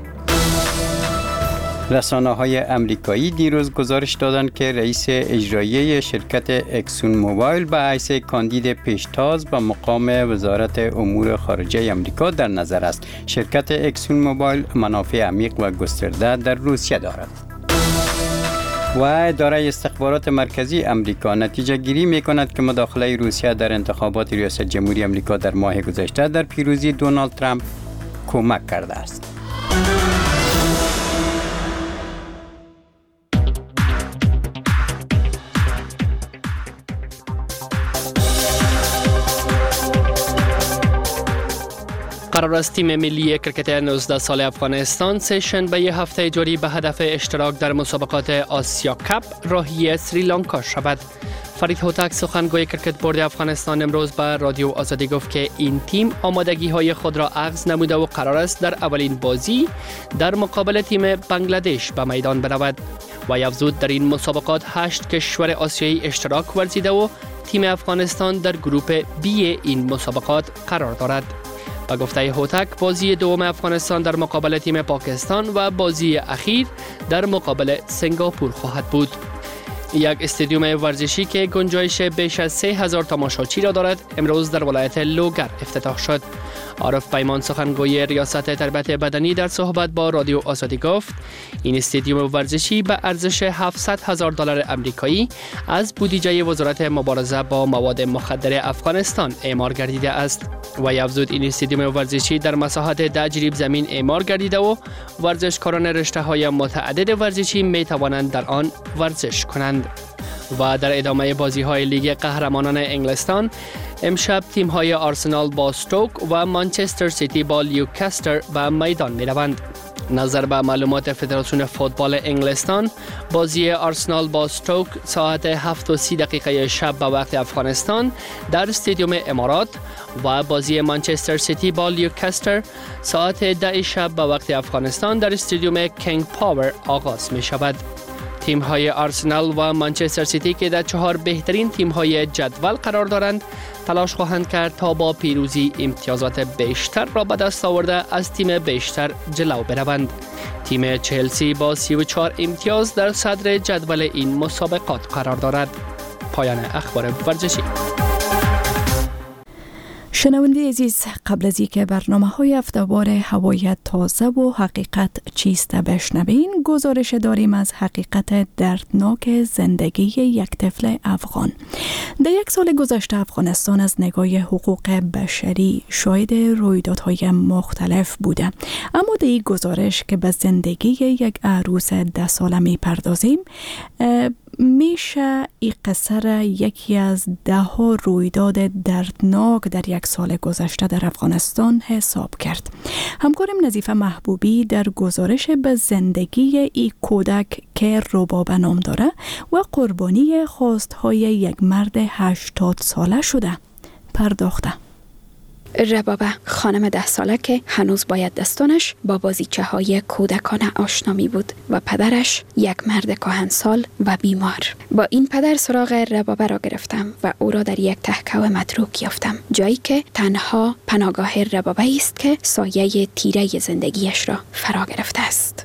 رسانه‌های آمریکایی دیروز گزارش دادند که رئیس اجرایی شرکت اکسون موبایل به حیث کاندید پیشتاز به مقام وزارت امور خارجه آمریکا در نظر است. شرکت اکسون موبایل منافع عمیق و گسترده در روسیه دارد. و اداره استخبارات مرکزی آمریکا نتیجه گیری می کند که مداخله روسیه در انتخابات ریاست جمهوری آمریکا در ماه گذشته در پیروزی دونالد ترامپ کمک کرده است. قرار است تیم ملی کرکت نوزده سال افغانستان سه شنبه هفته جاری به هدف اشتراک در مسابقات آسیا کپ راهی سریلانکا شود. فرید هوتک سخنگوی کرکت بورد افغانستان امروز به رادیو آزادی گفت که این تیم آمادگی های خود را اخذ نموده و قرار است در اولین بازی در مقابل تیم بنگلادش به میدان برود. و افزود در این مسابقات هشت کشور آسیایی اشتراک ورزیده و تیم افغانستان در گروپ بی این مسابقات قرار دارد. با گفته هوتک بازی دوم افغانستان در مقابل تیم پاکستان و بازی اخیر در مقابل سنگاپور خواهد بود. یک استادیوم ورزشی که گنجایش بیش از سه هزار تماشاچی را دارد امروز در ولایت لوگر افتتاح شد. عارف پیمان سخنگوی ریاست تربیت بدنی در صحبت با رادیو آزادی گفت این استادیوم ورزشی به ارزش هفتصد هزار دلار آمریکایی از بودجه وزارت مبارزه با مواد مخدر افغانستان اعمار گردیده است. و افزود این استادیوم ورزشی در مساحت ده جریب زمین اعمار گردیده و ورزشکاران رشته‌های متعدد ورزشی می توانند در آن ورزش کنند. و در ادامه بازی‌های لیگ قهرمانان انگلستان امشب تیم‌های آرسنال با استوک و مانچستر سیتی با لیوکاستر به میدان می‌روند. نظر به معلومات فدراسیون فوتبال انگلستان بازی آرسنال با استوک ساعت هفت و سی دقیقه شب به وقت افغانستان در استادیوم امارات و بازی مانچستر سیتی با لیوکاستر ساعت ده شب به وقت افغانستان در استادیوم کینگ پاور آغاز می شود. تیم های آرسنال و مانچستر سیتی که در چهار بهترین تیم های جدول قرار دارند تلاش خواهند کرد تا با پیروزی امتیازات بیشتر را به دست آورده از تیم بیشتر جلو بروند. تیم چلسی با سی و چهار امتیاز در صدر جدول این مسابقات قرار دارد. پایان اخبار ورزشی. شنونده عزیز، قبل از اینکه برنامه‌های هفته‌وار هوای تازه و حقیقت چیست بشنوین، گزارش داریم از حقیقت دردناک زندگی یک طفل افغان. در یک سال گذشته افغانستان از نگاه حقوق بشری شاهد رویدادهای مختلف بوده، اما در این گزارش که به زندگی یک عروس ده ساله می‌پردازیم، میشه این قصر یکی از ده ها رویداد دردناک در یک سال گذشته در افغانستان حساب کرد. همکارم نظیفه محبوبی در گزارش به زندگی این کودک که ربابه نام داره و قربانی خواستهای یک مرد هشتاد ساله شده پرداخته. ربابه خانم ده ساله که هنوز باید دستانش با بازیچه های کودکانه آشنا می بود و پدرش یک مرد کهنسال و بیمار. با این پدر سراغ ربابه را گرفتم و او را در یک تهکو متروک یافتم، جایی که تنها پناهگاه ربابه است که سایه تیره زندگیش را فرا گرفته است.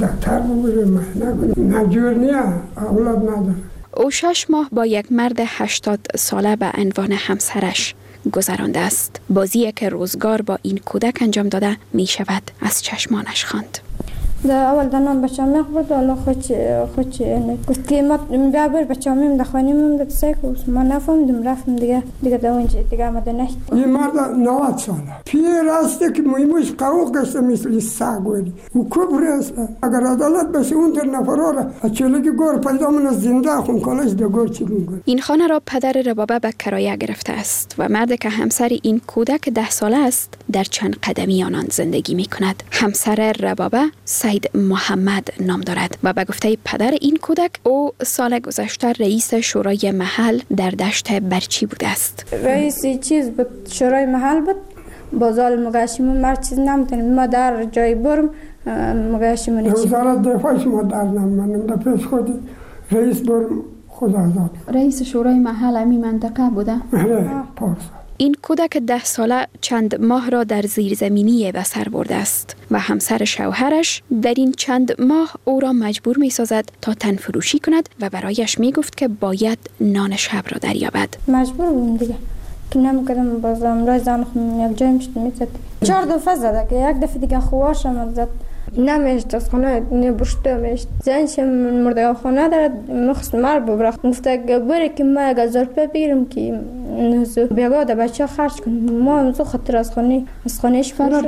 او شش ماه با یک مرد هشتاد ساله به عنوان همسرش گذرانده است. بازی که روزگار با این کودک انجام داده می شود از چشمانش خواند. در اول دنام بچه‌م نخورد، حالا خوچ خوچ گفت که ما بیابر بچه‌م هم دخانیم هم دسته ما نفهمیدم، رفتم دیگه دیگه در اونجا دیگه آمده نه. این مرد نود ساله پیر است که میموش قوق است مثل سگ ولی او کبر است. اگر عدالت بشه اون در نفرا را چلگی گور پیدا من زنده خون کالش در گور چیگون. این خانه را پدر ربابه به کرایه گرفته است و مرد که همسر این کودک ده ساله است در چند قدمی آنان زندگی می کند. همسر ربابه سید محمد نام دارد و به گفته پدر این کودک او سال گذشته رئیس شورای محل در دشت برچی بوده است. رئیس چیز بود، شورای محل بود. بازار مگاشیم مرد چیز نمیتونیم ما در جای برم مگاشیم نیچیم. وزارت دفاعش ما در نمیمانیم در پیش خودی رئیس برم خدا آزاد. رئیس شورای محل امی منطقه بوده؟ بله پارسا. این کودک ده ساله چند ماه را در زیرزمینی به سر برده است و همسر شوهرش در این چند ماه او را مجبور می سازد تا تن فروشی کند و برایش می گفت که باید نان شب را دریابد. مجبور بودم دیگه که نمیکردم بازم رای زن خونم یک جای میشت میزد. چهار دفعه زده که یک دفعه دیگه خواشم زد. نمیشت از خانه نبرشته میشت. زنش مرده خانه دارد مخص مر ببرخت. گفته بره که ما یک هزار روپیه بگیرم که نزو بیگاه ده بچه خرج کنم. ما امزو خاطر از خانه از خانهش فرار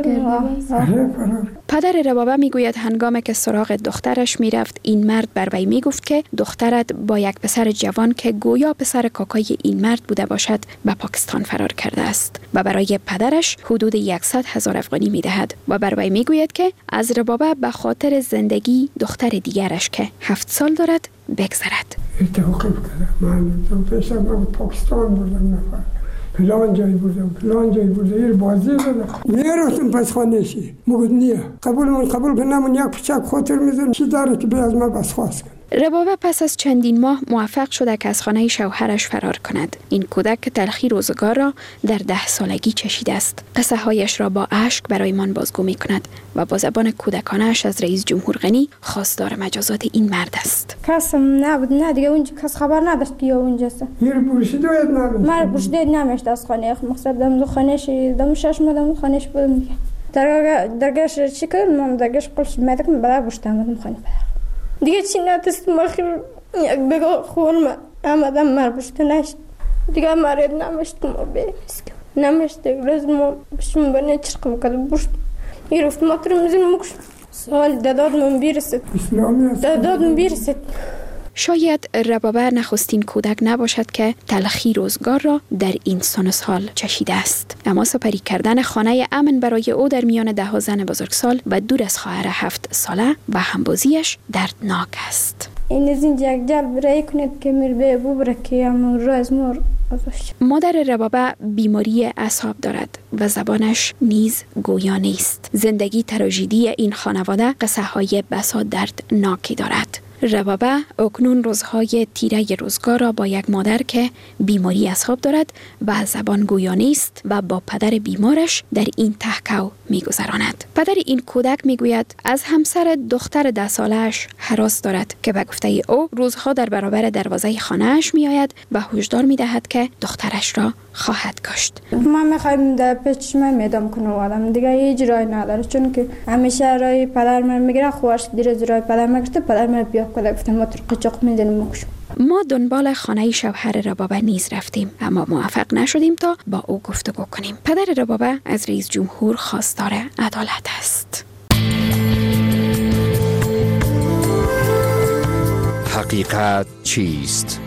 کردیم. پدر ربابه میگوید هنگامی که سراغ دخترش میرفت این مرد بر وی میگفت که دخترت با یک پسر جوان که گویا پسر کاکای این مرد بوده باشد به پاکستان فرار کرده است و برای پدرش حدود صد هزار افغانی میدهد و بر وی میگوید که از ربابه به خاطر زندگی دختر دیگرش که هفت سال دارد بگذرد. توقیف کردم من تو پیش من پاکستان بودم نفر فلان جایی بودم فلان جایی بودم یه بازی بودم میرفتم پس خانهشی مگود نیه قبول من قبول کنم من یک پچک خاطر میزنم چی داره که به از من بس خواست کنم. ربابه پس از چندین ماه موفق شده که از خانه شوهرش فرار کند. این کودک تلخی روزگار را در ده سالگی چشیده است. قصه هایش را با اشک برایمان بازگو می کند و با زبان کودکانش از رئیس جمهور غنی خواستار مجازات این مرد است. کسم نبود نه دیگه اونجا کس خبر نداشت که اونجاست. میر برشیده باید نمیشت. مر برشیده نمیشت از خانه مقصد دم خانهش دم شش مدام خانهش بودم دیگه. در درگاش چیکار من درگاش قلش مدکم بالا برشتم خانه. دیگه چی ندستم آخر یک بگاه خورم آمدم مر بشته نشد دیگه مرد نمشتم و بیمیسکم نمشت یک روز ما بشم بانه چرقم کده برشت یه رفت ما ترمزیم مکش سوال داداد من بیرسد داداد من بیرسد. شاید ربابه نخستین کودک نباشد که تلخی روزگار را در این سن سال چشیده است، اما سپری کردن خانه امن برای او در میان ده زن بزرگسال و دور از خواهر هفت ساله و همبازیش دردناک است. این از این یک جل برای کنید که میر به ببره که امون رو از مور ازش. مادر ربابه بیماری اعصاب دارد و زبانش نیز گویا نیست. زندگی تراژدی این خانواده قصه های بسا دردناکی دارد. ربابه اکنون روزهای تیره روزگار را با یک مادر که بیماری اعصاب دارد و زبان گویا نیست و با پدر بیمارش در این تهکو می‌گذراند. پدر این کودک میگوید از همسر دختر ده ساله‌اش هراس دارد که به گفته او روزها در برابر دروازه خانه‌اش میآید و هشدار می‌دهد که دخترش را خواهد کشت. ما می‌خوایم در پیشم میدم کنه آدم دیگه هیچ راهی نداره، چون که همیشه رای پدر من میگیره خواهش دیر از رای پدر میگرفته پدر من بیا کلا گفتم ما تر قچق میدنیم مکش. ما دنبال خانه شوهر ربابه نیز رفتیم اما موفق نشدیم تا با او گفتگو کنیم. پدر ربابه از رئیس جمهور خواستار عدالت است. حقیقت چیست؟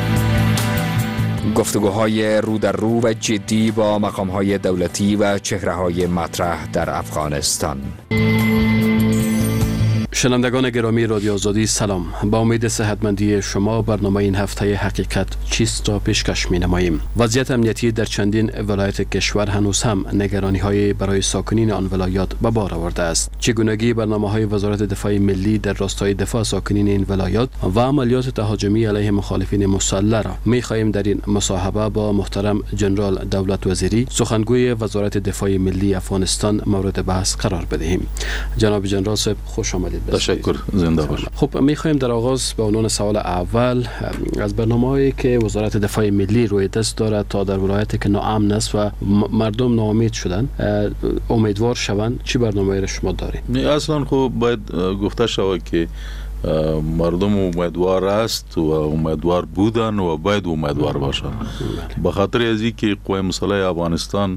گفتگوهای رو در رو و جدی با مقام‌های دولتی و چهره‌های مطرح در افغانستان. شنوندگان گرامی رادیو آزادی سلام. با امید صحتمندی شما برنامه این هفته حقیقت چیست را پیشکش می نماییم. وضعیت امنیتی در چندین ولایت کشور هنوز هم نگرانی های برای ساکنین آن ولایات به بار آورده است. چگونگی برنامه های وزارت دفاع ملی در راستای دفاع ساکنین این ولایات و عملیات تهاجمی علیه مخالفین مسلح را می خواهیم در این مصاحبه با محترم جنرال دولت وزیری سخنگوی وزارت دفاع ملی افغانستان مورد بحث قرار بدهیم. جناب جنرال صاحب خوش آمدید. تشکر، زنده باشید. خب می‌خوایم در آغاز به عنوان سوال اول از برنامه‌ای که وزارت دفاع ملی روی دست دارد تا در ولایتی که ناامن است و مردم ناامید شدن امیدوار شوند، چی برنامه‌ای را شما دارید؟ اصلا خب باید گفته شود که مردم امیدوار است و امیدوار بودن و باید امیدوار باشند. به خاطر از اینکه قوای مسلح افغانستان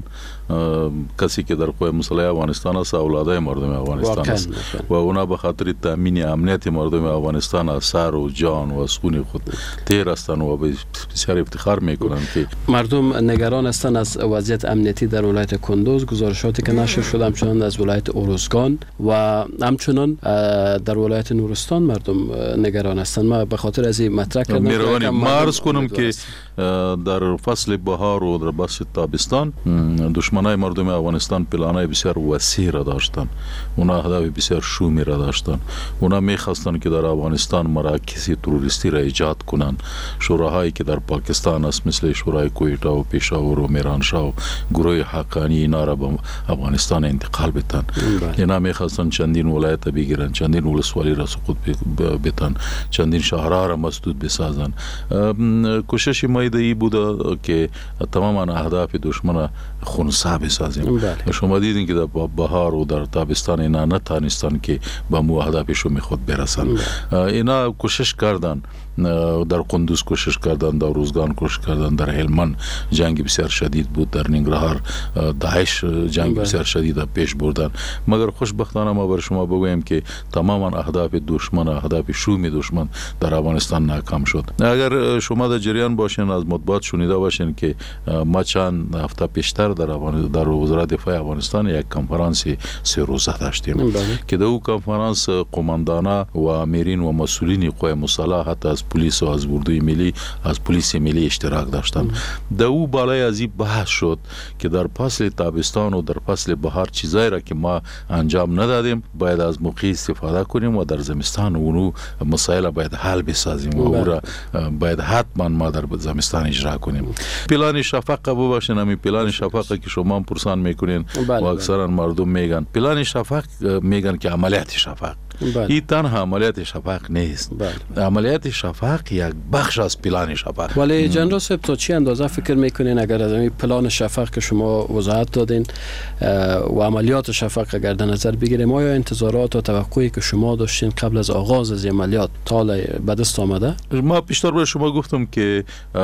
کسی که در قوای مسلح افغانستان است اولادای مردم افغانستان است و اونا به خاطر تامین امنیت مردم افغانستان از سر و جان و از خون خود تیر هستند و بسیار افتخار میکنند که مردم نگران هستند از وضعیت امنیتی در ولایت کندوز. گزارشاتی که نشر شده همچنان از ولایت اروزگان و همچنان در ولایت نورستان مردم نگران هستند. ما به خاطر از این مطرح کردم میروانی مرز کنم که در فصل بهار و در فصل تابستان دشمنای مردم افغانستان پلانای بسیار وسیع را داشتند. اونا هدف بسیار شومی را داشتند. اونا میخواستند که در افغانستان مراکز تروریستی را ایجاد کنند. شوراهایی که در پاکستان است مثل شورای کویتا و پشاور و میرانشاه و گروه حقانی اینا را به افغانستان انتقال بدن. اینا میخواستند چندین ولایت بگیرن، چندین ولسوالی را سقوط بدن، چندین شهرها را مسدود بسازن. کوشش ما ای بوده که تمام اهداف دشمن خونسا بسازیم. شما دیدین که در بهار و در تابستان اینا نتانستن که به مو اهدافشون خود برسن. اینا کوشش کردن، در قندوز کوشش کردن، در روزگان کوشش کردن، در هلمند جنگ بسیار شدید بود، در ننگرهار داعش جنگ بسیار شدید پیش بردن. مگر خوشبختانه ما بر شما بگویم که تمام اهداف دشمن، اهداف شومی دشمن در افغانستان ناکام شد. اگر شما در جریان باشین از مطبوعات شنیده باشین که ما چند هفته پیشتر در در وزارت دفاع افغانستان یک کنفرانس سه روزه داشتیم که در اون کنفرانس قماندانا و امیرین و مسئولین قوای مسلح حتی از پلیس و از اردوی ملی از پلیس ملی اشتراک داشتن. در او بالای از این بحث شد که در فصل تابستان و در فصل بهار چیزایی را که ما انجام ندادیم باید از موقع استفاده کنیم و در زمستان اونو مسائل باید حل بسازیم و او را باید حتما ما در زمستان اجرا کنیم. پلان شفق قبول باشین. همین پلان شفق که شما پرسان میکنین و اکثرا مردم میگن پلان شفق، میگن که عملیات شفق. این تنها عملیات شفق نیست. بله. عملیات شفق یک بخش از پلان شفق. ولی جنرال صاحب تا چی اندازه فکر میکنین اگر از این پلان شفق که شما وضاحت دادین و عملیات شفق اگر در نظر بگیریم، آیا انتظارات و توقعی که شما داشتین قبل از آغاز از عملیات تا به دست آمده؟ ما پیشتر به شما گفتم که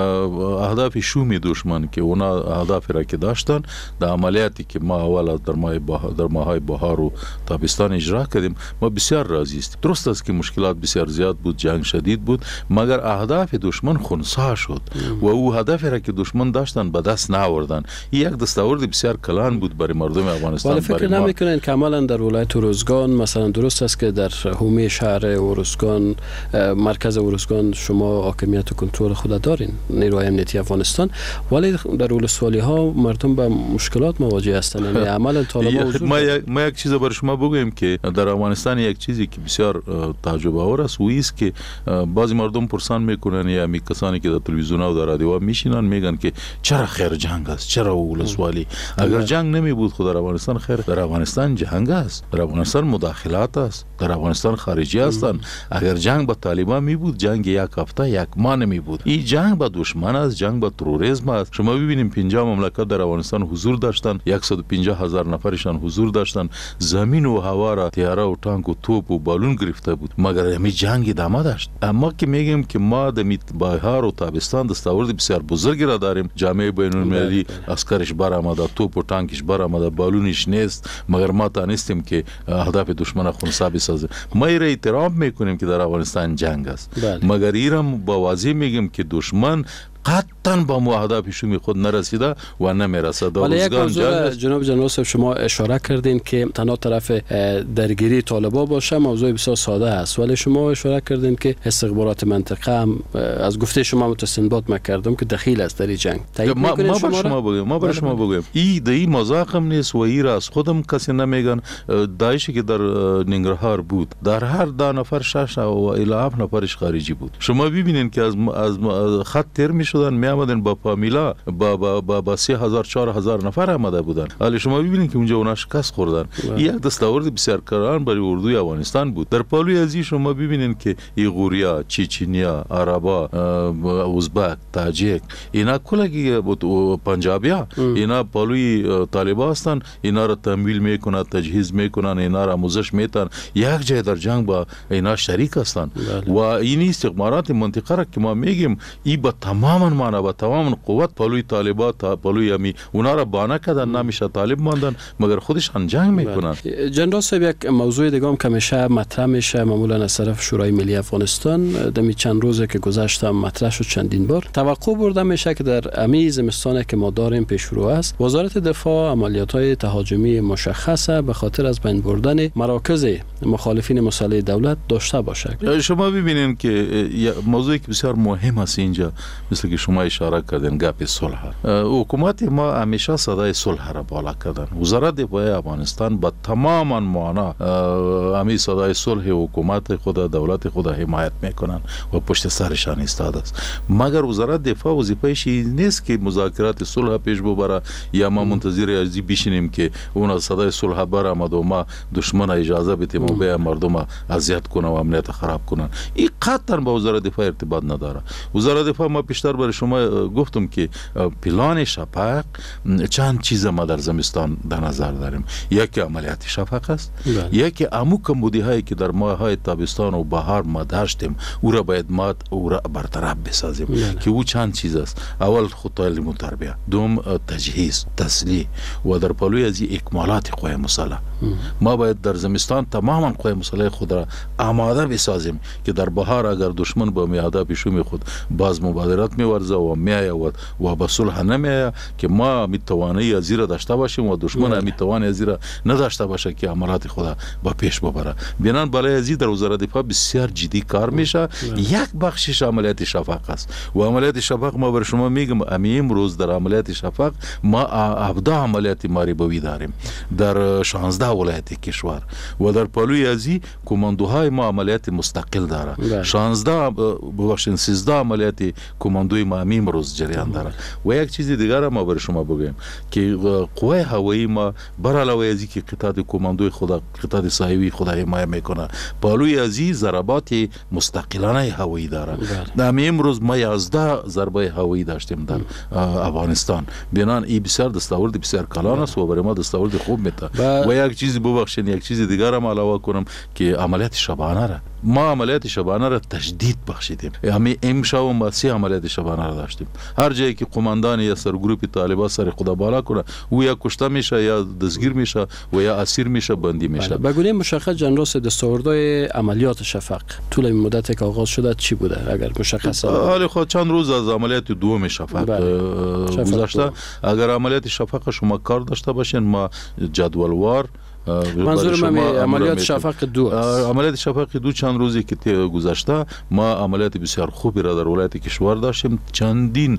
اهداف شومی دشمن که اونا اهدافی را که داشتن در عملیاتی که ما اول در ماه در ماهای بهار و تابستان اجرا کردیم ما بسیار راضی است. درست است که مشکلات بسیار زیاد بود، جنگ شدید بود، مگر اهداف دشمن خنثی شد و او هدفی را که دشمن داشتن به دست نآوردن. این یک دستاورد بسیار کلان بود برای مردم افغانستان. ولی فکر نمیکنین که عملا در ولایت اروزگان مثلا درست است که در حومه شهر اروزگان مرکز اروزگان شما حاکمیت و کنترل خود دارین، نیروهای امنیتی افغانستان، ولی در ولسوالی ها مردم با مشکلات مواجه هستند. یعنی عملا طالبان حضور ما یک ما یک چیز برای شما بگویم که در افغانستان یک چیزی که بسیار تعجب آور است و است که بعضی مردم پرسان میکنن یا می کسانی که در تلویزیون و در رادیو میشینن میگن که چرا خیر جنگ است، چرا ولسوالی؟ اگر جنگ نمی بود خود در افغانستان خیر. در افغانستان جنگ است، در افغانستان مداخلات است، در افغانستان خارجی هستند. اگر جنگ با طالبان می بود جنگ یک هفته یک ماه نمی بود. این جنگ با دشمن است، جنگ با تروریسم است. شما ببینید پنجاه مملکت در افغانستان حضور داشتند، صد و پنجاه هزار نفرشان حضور داشتند، زمین و هوا را تیاره و تانک و توپ و بالون گرفته بود، مگر همین جنگ ادامه داشت. اما که میگیم که ما در بهار و تابستان دستاورد بسیار بزرگی را داریم، جامعه بین المللی عسکرش برآمده، توپ و تانکش برآمده، بالونش نیست، مگر ما تانستیم که اهداف دشمن خنثی بسازیم. ما را احترام میکنیم که در افغانستان جنگ است، مگر ایران با واضح میگیم که دشمن قطعا با اهداف شومی خود نرسیده و نمیرسد. ولی یک موضوع جناب جنرال صاحب شما اشاره کردین که تنها طرف درگیری طالبان باشه موضوع بسیار ساده است، ولی شما اشاره کردین که استخبارات منطقه هم از گفته شما متستنباط می‌کردم که دخیل است در این جنگ. ما ما بر شما بگم ما بر شما بگم ای دی مزاقم نیست و ای را از خودم کسی نمیگن. داعشی که در ننگرهار بود در هر ده نفر شش و الی هفت نفرش خارجی بود. شما ببینین که از از خط تر میشدن می آمدن با فامیلا با با با, با سه هزار چهار هزار نفر آمده بودن. ولی شما ببینین که اونجا اونها شکست خوردن. یک دستاورد بسیار کاران برای اردوی افغانستان بود. در پالوی ازی شما ببینین که ایغوریا، چچنیا، عربا، ازبک، تاجیک اینا کلگی پنجابیا اینا پالوی طالبان هستن. اینا را تمویل میکنن، تجهیز میکنن، اینا را آموزش میدن، یک جای در جنگ با اینا شریک هستن. و این استخبارات منطقه را که ما میگیم ای با تماما معنا با تمام قوت پالوی طالبان تا پالوی امی اونا را بانه کردن، نمیشه طالب ماندن مگر خودشان جنگ میکنن. جنرال صاحب یک موضوع دیگه هم که میشه مطرح میشه معمولا از طرف شورای ملی افغانستان دمی چند روزه که گذشته مطرح شد چندین بار. توقع برده میشه که در امی زمستانی که ما داریم پیش رو است وزارت دفاع عملیات‌های تهاجمی مشخصه به خاطر از بین بردن مراکز مخالفین مسلح دولت داشته باشه. شما ببینید که موضوعی که بسیار مهم است اینجا مثل که شما اشاره کردین گپ صلح. حکومت ما همیشه صدای صلح را بالا کردن. وزارت دفاع افغانستان با تماما معنا امی صدای صلح حکومت خود دولت خود حمایت میکنن و پشت سرشان ایستاده است. مگر وزارت دفاع وظیفه‌اش نیست که مذاکرات صلح پیش ببره یا ما منتظر ازی بشینیم که اون صدای صلح برآمد و ما دشمن اجازه بدیم و به مردم اذیت کنه و امنیت خراب کنن. این قطعا با وزارت دفاع ارتباط نداره. وزارت دفاع ما پیشتر برای شما گفتم که پلان شفق چند چیز ما در زمستان در نظر داریم. یکی عملیات شفق است، یکی امو کمبودی هایی که در ماه های تابستان و بهار ما داشتیم او را باید ما او را برطرف بسازیم که او چند چیز است. اول خود تعلیم و تربیت، دوم تجهیز، تسلیح و در پالوی از اکمالات قوای مسلح. ما باید در زمستان تماما قوای مسلح خود را آماده بسازیم که در بهار اگر دشمن با میاده پیشومی خود باز مبادرت میورزه و میآید و به صلح نمیآید که ما میتوانی از زیرا داشته باشیم و دشمن میتوانی از زیرا نداشته باشه که عملیات خود با پیش ببره. بنان بالای ازی در وزارت دفاع بسیار جدی کار میشه. یک بخشش عملیات شفق است و عملیات شفق ما بر شما میگم امی امروز در عملیات شفق ما هفده عملیات ماریبوی داریم در شانزده ولایت کشور و در پالوی ازی کماندوهای ما عملیات مستقل داره. شانزده ببخشید سیزده عملیات کماندوی ما امی امروز جریان داره. و یک چیز دیگر ما بر شما بگم که قوای هوایی ما بر علاوه ازی که قطعات کماندوی خود قطعات ساحلی خود حمایت میکنه پالوی ازی ضربات مستقلانه هوایی داره. امی امروز ما یازده ضربه هوایی داشتیم در افغانستان. بنان این بسیار دستاورد بسیار کلان است و برای ما دستاورد خوب میده. و یک چیزی ببخشید یک چیز دیگر هم علاوه کنم که عملیات شبانه را ما عملیات شبانه را تشدید بخشیدیم. همین امشب ما سه عملیات شبانه را داشتیم. هر جایی که قماندان یا سرگروپ طالبان سر خدا بالا کنه او یا کشته میشه یا دستگیر میشه و یا اسیر میشه بندی میشه. بگویم مشخص جنرال دستاوردهای عملیات شفق طول این مدت که آغاز شده چی بوده اگر مشخص؟ حالی خود چند روز از عملیات دوم شفق گذشته. اگر عملیات شفق شما کار داشته باشین ما جدولوار منظور من عملیات شفق دو است. عملیات شفق دو چند روزی که گذشته ما عملیات بسیار خوبی را در ولایت کشور داشتیم. چندین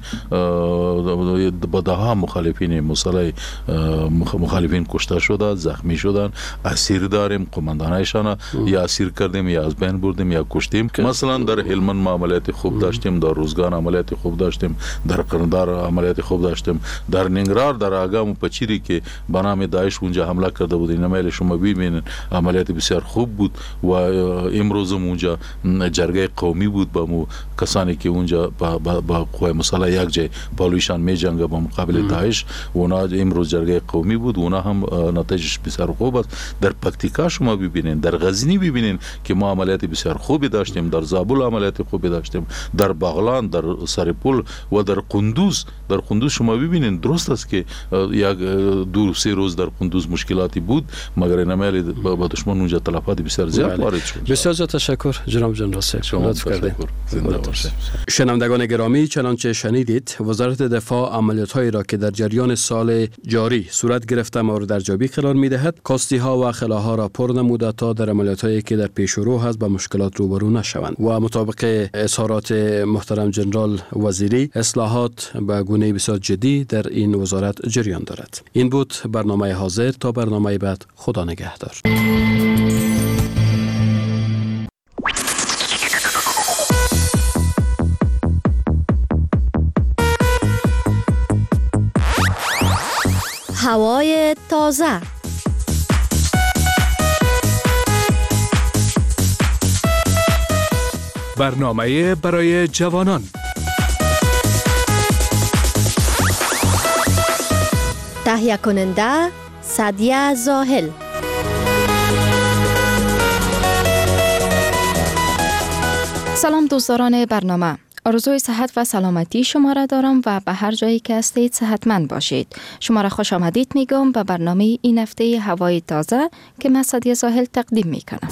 با ده ها مخالفین مسلح مخالفین کشته شده، زخمی شدن، اسیر داریم. قماندانایشان یا اسیر کردیم یا از بین بردیم یا کشتیم. مثلا در هلمند ما عملیات خوب داشتیم، در روزگان عملیات خوب داشتیم، در قرندار عملیات خوب داشتیم، در ننگرهار در آگام و پچیری که به نام داعش اونجا حمله کرده بود اینا شما ببینید عملیات بسیار خوب بود. و امروز اونجا جرگه قومی بود با مو کسانی که اونجا با با, با قوای مسلح یک جای پالویشان می جنگه با مقابل داعش و اونا امروز جرگه قومی بود. اونا هم نتیجهش بسیار خوب است. در پکتیکا شما ببینید، در غزنی ببینید که ما عملیات بسیار خوبی داشتیم، در زابل عملیات خوبی داشتیم، در بغلان، در سرپل و در قندوز. در قندوز شما ببینید درست است که یک دو سه روز در قندوز مشکلاتی بود مگر اینمیل با دشمن اونجا تلفات بسیار زیاد وارد شد. بسیار زیاد تشکر جناب جان راسل. لطف کردید. زنده باشید. شنوندگان گرامی، چنانچه شنیدید وزارت دفاع عملیات‌هایی را که در جریان سال جاری صورت گرفته مورد ارزیابی قرار می‌دهد، کاستی‌ها و خلاها را پر نموده تا در عملیات‌هایی که در پیش رو هست با مشکلات روبرو نشوند و مطابق اظهارات محترم جنرال وزیری اصلاحات به گونه بسیار جدی در این وزارت جریان دارد. این بود برنامه حاضر. تا برنامه بعد، خدا نگهدار. هوای تازه. برنامه برای جوانان. تهیه کننده سعدیه زاهل. سلام دوستداران برنامه، آرزوی صحت و سلامتی شما را دارم و به هر جایی که هستید صحتمند باشید. شما را خوش آمدید میگم به برنامه این هفته هوای تازه که من سعدیه زاهل تقدیم میکنم.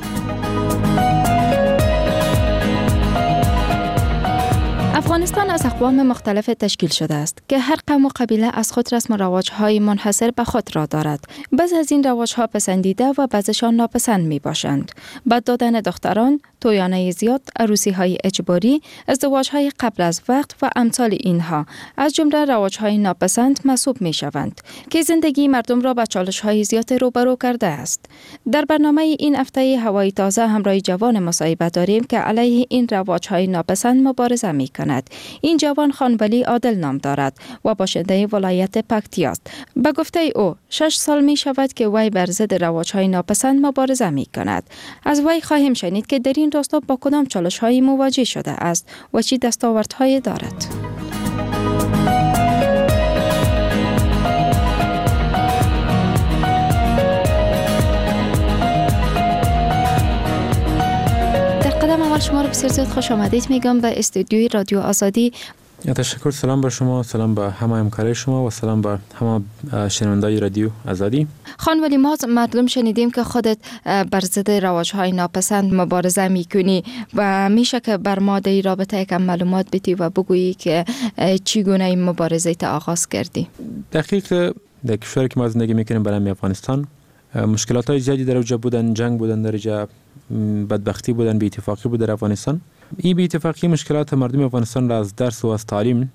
افغانستان از اقوام مختلف تشکیل شده است که هر قوم و قبیله از خود رسم و رواج‌های منحصر به خود را دارد. بعضی از این رواج‌ها پسندیده و بعضیشان ناپسند می‌باشند. بد دادن دختران، تویانه زیاد، عروسی‌های اجباری، ازدواج‌های قبل از وقت و امثال اینها از جمله رواج‌های ناپسند محسوب می‌شوند که زندگی مردم را با چالش‌های زیاد روبرو کرده است. در برنامه این هفته هوای تازه همراه جوان مصاحبه داریم که علیه این رواج‌های ناپسند مبارزه می‌کند. این جوان خانولی عادل نام دارد و باشنده ولایت پکتیا است. به گفته او شش سال می شود که وی بر ضد رواج‌های ناپسند مبارزه می کند. از وی خواهیم شنید که در این راستا با کدام چالش‌هایی مواجه شده است و چه دستاوردهایی دارد. اول شما رو بسیار زیاد خوش آمدید میگم به استودیوی رادیو آزادی. تشکر. سلام بر شما، سلام به همه همکارای شما و سلام به همه شنوندای رادیو آزادی. خانولی، ما مردم شنیدیم که خودت بر ضد رواج‌های ناپسند مبارزه میکنی و میشه که بر ما در رابطه یکم معلومات بدی و بگویی که چگونه این مبارزه تا آغاز کردی؟ دقیق در کشوری که ما زندگی میکنیم برای افغانستان مشکلات زیادی در اونجا بودن، جنگ بودن، درجه بدبختی بودن، بی اتفاقی بود در افغانستان. این بی اتفاقی مشکلات مردم افغانستان را از درس و از تعلیم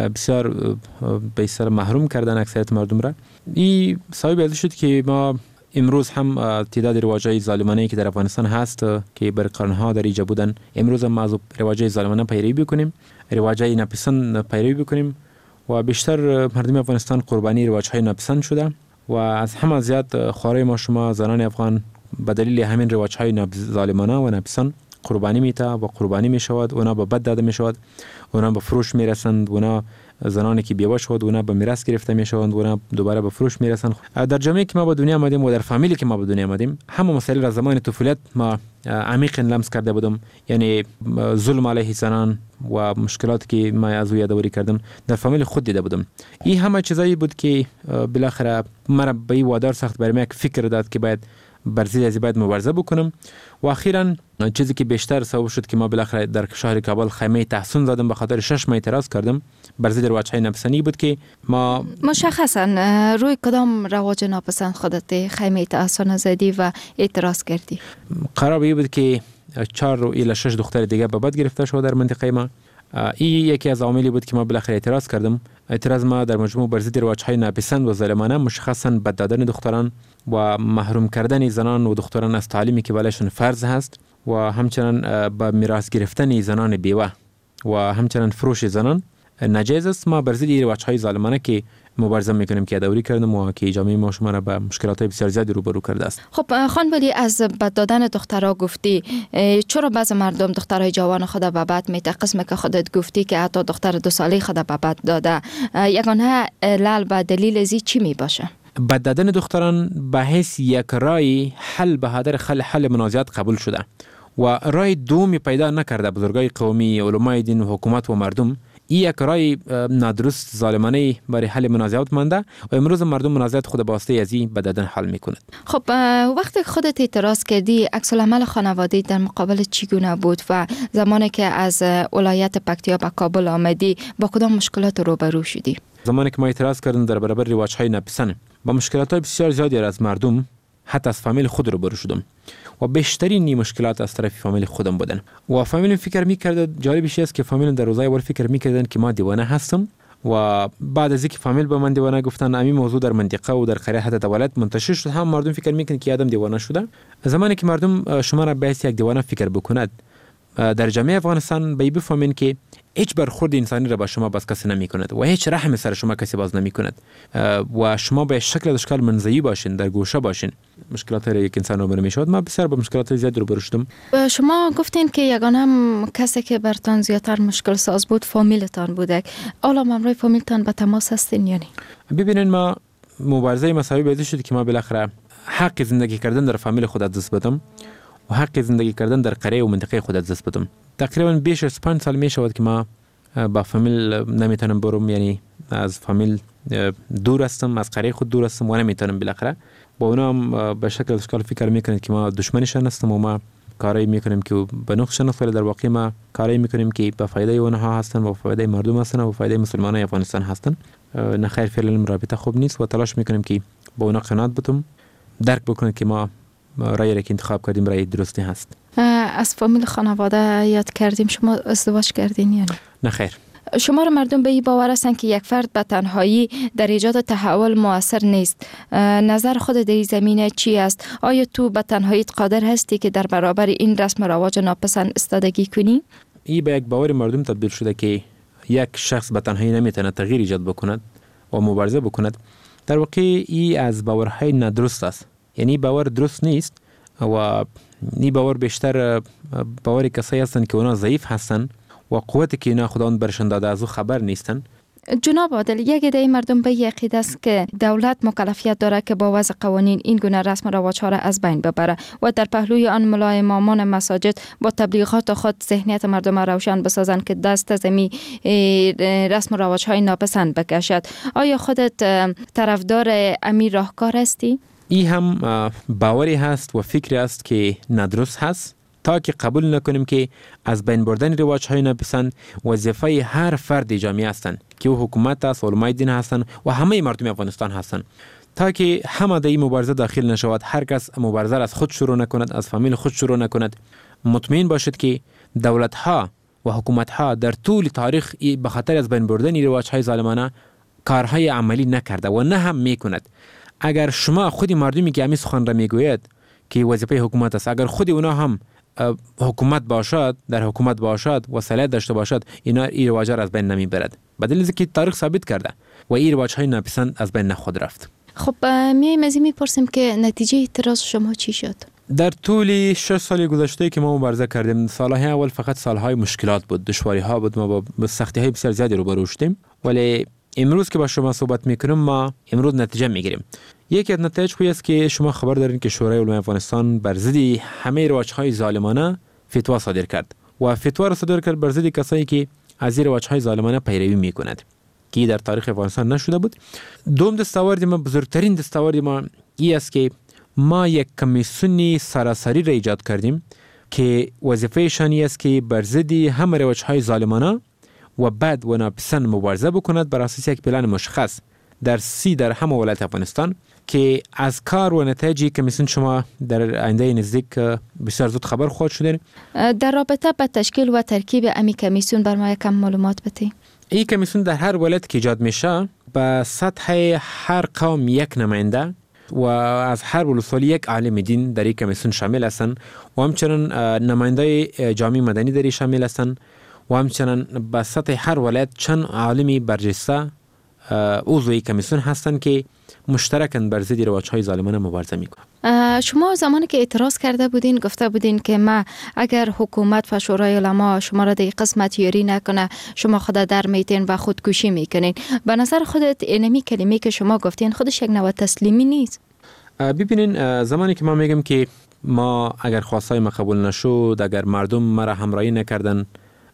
بسیار به سر محروم کردن اکثریت مردم را. این سبب از شد که ما امروز هم تعداد رواج‌های ظالمانه‌ای که در افغانستان هست که بر قرن‌ها در ایجا بودن، امروز هم از رواج‌های ظالمانه پیروی بکنیم، رواج‌های ناپسند پیروی بکنیم و بیشتر مردم افغانستان قربانی رواج‌های ناپسند شده و از همه زیاد خوارای ما شما زنان افغان به دلیل همین رواج‌های ظالمانه و ناپسند قربانی میته و قربانی میشود، اونا به بد داده میشود، اونا به فروش میرسند، اونا زنانی که بیوه شد اونا به میراث گرفته میشوند، اونا دوباره به فروش میرسند. در جامعه که ما به دنیا آمدیم و در فامیلی که ما به دنیا آمدیم، همه مسائل را زمان طفولیت ما عمیقا لمس کرده بودم، یعنی ظلم علیه زنان و مشکلاتی که ما از او یادآوری کردم در فامیل خود دیده بودم. این همه چیزایی بود که بالاخره مرا به این وادار سخت برام یک فکر داد که باید بر ضد از باید مبارزه بکنم و اخیراً چیزی که بیشتر سبب شد که ما بالاخره در شهر کابل خیمه تحسین زدم، به خاطر شش ماه اعتراض کردم بر ضد رواج‌های ناپسندی بود که ما مشخصاً روی کدام رواج ناپسند خودت خیمه تحسین زدی و اعتراض کردی؟ قرار بود که چهار الی شش دختر دیگه به بد گرفته شد در منطقه ما. این یکی از عواملی بود که ما بالاخره اعتراض کردم. اعتراض ما در مجموع بر ضد رواج‌های ناپسند و ظالمانه، مشخصاً بد دادن دختران و محروم کردن زنان و دختران از تعلیمی که بالایشان فرض هست و همچنان با میراث گرفتن زنان بیوه و همچنان فروش زنان ناجایز است. ما بر ضد رواج‌های ظالمانه که مبارزه میکنیم که یادآوری کردم و که جامعه ما شما را به مشکلات بسیار زیادی روبرو کرده است. خب خانولی، از بد دادن دخترها گفتی، چرا بعضی مردم دخترای جوان خود به بد میته؟ قسمی که خودت گفتی که حتی دختر دو ساله خود به بد داده، یگانه علل به دلیل ازی چی می باشه؟ بد دادن دختران به حیث یک رای حل به هدر حل حل منازعات قبول شده و رای دومی پیدا نکرده. بزرگای قومی، علمای دین و حکومت و مردم این یک رای نادرست ظالمانه برای حل منازعات مانده و امروز مردم منازعات خود باسته از این به دادن حل میکند. خب وقتی خودت اعتراض کردی عکس العمل خانواده در مقابل چگونه بود و زمانی که از ولایت پکتیا به کابل آمدی با کدام مشکلات روبرو شدی؟ زمانی که ما اعتراض کردیم در برابر رواج‌های ناپسند با مشکلات بسیار زیادی از مردم حتی از فامیل خود روبرو شدم و بیشترین مشکلات از طرف فامیل خودم بودن و فامیل فکر می‌کرد جالبیش است که فامیل در روزای اول فکر می‌کردن که ما دیوانه هستم و بعد از اینکه فامیل به من دیوانه گفتن همین موضوع در منطقه و در قریه حتی دولت منتشر شد هم مردم فکر می‌کنن که آدم دیوانه شده. زمانی که مردم شما را به یک دیوانه فکر بکند در جامعه افغانستان به بفهمین که هیچ برخورد انسانی را با شما باز کسی نمی کند و هیچ رحم سر شما کسی باز نمی کند و شما به شکل اشکال منزوی باشین، در گوشه باشین. مشکلات را یک انسان رو برمی شود. ما بسیار با مشکلات زیاد رو برشتم. شما گفتین که یگانه کسی که برتان زیادتر مشکل ساز بود فامیلتان بوده. حالا مامورای فامیلتان به تماس هستین یا نه؟ ببینین ما مبارزه مساوی بیضی شد که ما بالاخره حق زندگی کردن در فامیل خود از دست بدم و حق زندگی کردن در قریه و منطقه خود از دست بدم. تقریبا بیش از پنج سال می شود که ما با فامیل نمیتونم برم، یعنی از فامیل دور هستم، از قریه خود دور هستم و نمیتونم بالاخره با اونا هم به شکل اشکال فکر میکنند که ما دشمنشان هستم و ما کاری میکنیم که به نقششان است، ولی در واقع ما کاری میکنیم که به فایده اونها هستن و به فایده مردم هستن و به فایده مسلمانان افغانستان هستن. نه خیر فعلا رابطه خوب نیست و تلاش میکنیم که با اونا قناعت بتم درک بکنند که ما رای را که انتخاب کردیم رای درستی هست. از فامیل خانواده یاد کردیم، شما ازدواج کردین یا نه؟ نه خیر. شما را مردم به این باور هستند که یک فرد به تنهایی در ایجاد تحول موثر نیست. نظر خود در این زمینه چی است؟ آیا تو به تنهایی قادر هستی که در برابر این رسم و رواج ناپسند ایستادگی کنی؟ این به یک باور مردم تبدیل شده که یک شخص به تنهایی نمیتونه تغییر ایجاد بکند و مبارزه بکند. در واقع این از باورهای نادرست است. یعنی باور درست نیست و این باور بیشتر باور کسایی هستند که اونا ضعیف هستند و قوتی که اینا خداوند برشان داده از او خبر نیستن. جناب عادل، یک عده مردم به این عقیده است که دولت مکلفیت داره که با وضع قوانین این گونه رسم و رواج‌ها را از بین ببره و در پهلوی آن ملای امامان مساجد با تبلیغات خود ذهنیت مردم را روشن بسازند که دست از می رسم و رواج‌های ناپسند بکشد. آیا خودت طرفدار امی راهکار هستی؟ این هم باوری هست و فکری است که نادرست هست تا که قبول نکنیم که از بین بردن رواج‌های ناپسند وظیفه هر فرد جامعه هستند که او حکومت است، علمای دین هستند و همه مردم افغانستان هستند. تا که همه در این مبارزه داخل نشود، هر کس مبارزه از خود شروع نکند، از فامیل خود شروع نکند، مطمئن باشد که دولت‌ها و حکومت‌ها در طول تاریخ به خاطر از بین بردن رواج‌های ظالمانه کارهای عملی نکرده و نه هم میکند. اگر شما خودی مردمی که همین سخن را میگوید که وظیفه حکومت است، اگر خودی اونا هم حکومت باشد، در حکومت باشد و صلاحیت داشته باشد، اینا این رواج را از بین نمیبرد. بدل از اینکه تاریخ ثابت کرده و این رواج‌های ناپسند از بین نخود رفت. خب میایم از این میپرسیم که نتیجه اعتراض شما چی شد؟ در طول شش سال گذشته که ما مبارزه کردیم، سالهای اول فقط سالهای مشکلات بود، دشواری ها بود، ما با سختی های بسیار زیادی روبرو شدیم، ولی امروز که با شما صحبت میکنیم ما امروز نتیجه میگیریم. یکی از نتایج خوبی است که شما خبر دارین که شورای علمای افغانستان بر ضد همه رواج‌های ظالمانه فتوا صادر کرد و فتوا را صادر کرد بر ضد کسایی که از این رواج‌های ظالمانه پیروی میکنند که در تاریخ افغانستان نشده بود. دوم دستاورد ما، بزرگترین دستاورد ما این است که ما یک کمیسیون سراسری را ایجاد کردیم که وظیفه شانی است که بر ضد همه رواج‌های ظالمانه و بد و ناپسند مبارزه بکند بر اساس یک پلان مشخص در سی در همه ولایت افغانستان که از کار و نتایج کمیسیون شما در آینده نزدیک بسیار زود خبر خواهد شدین. در رابطه با تشکیل و ترکیب امی کمیسیون بر ما کم معلومات بدید. این کمیسیون در هر ولایت که ایجاد میشه به سطح هر قوم یک نماینده و از هر ولسوالی یک عالم دین در این کمیسیون شامل هستند و همچنین نماینده جامعه مدنی در این شامل هستند و همچنین به سطح هر ولایت چند عالمی برجسته عضو کمیسیون هستند که مشترکاً بر ضد رواج‌های ظالمانه مبارزه میکنند. شما زمانی که اعتراض کرده بودین گفته بودین که ما اگر حکومت و شورای علما شما را در قسمت یاری نکنه شما خود در میتین و خودکشی میکنین. به نظر خودت اینمی کلمه که شما گفتین خودش یک نوع تسلیمی نیست؟ ببینین زمانی که ما میگم که ما اگر خواستای ما قبول نشد، اگر مردم ما را همراهی نکردن،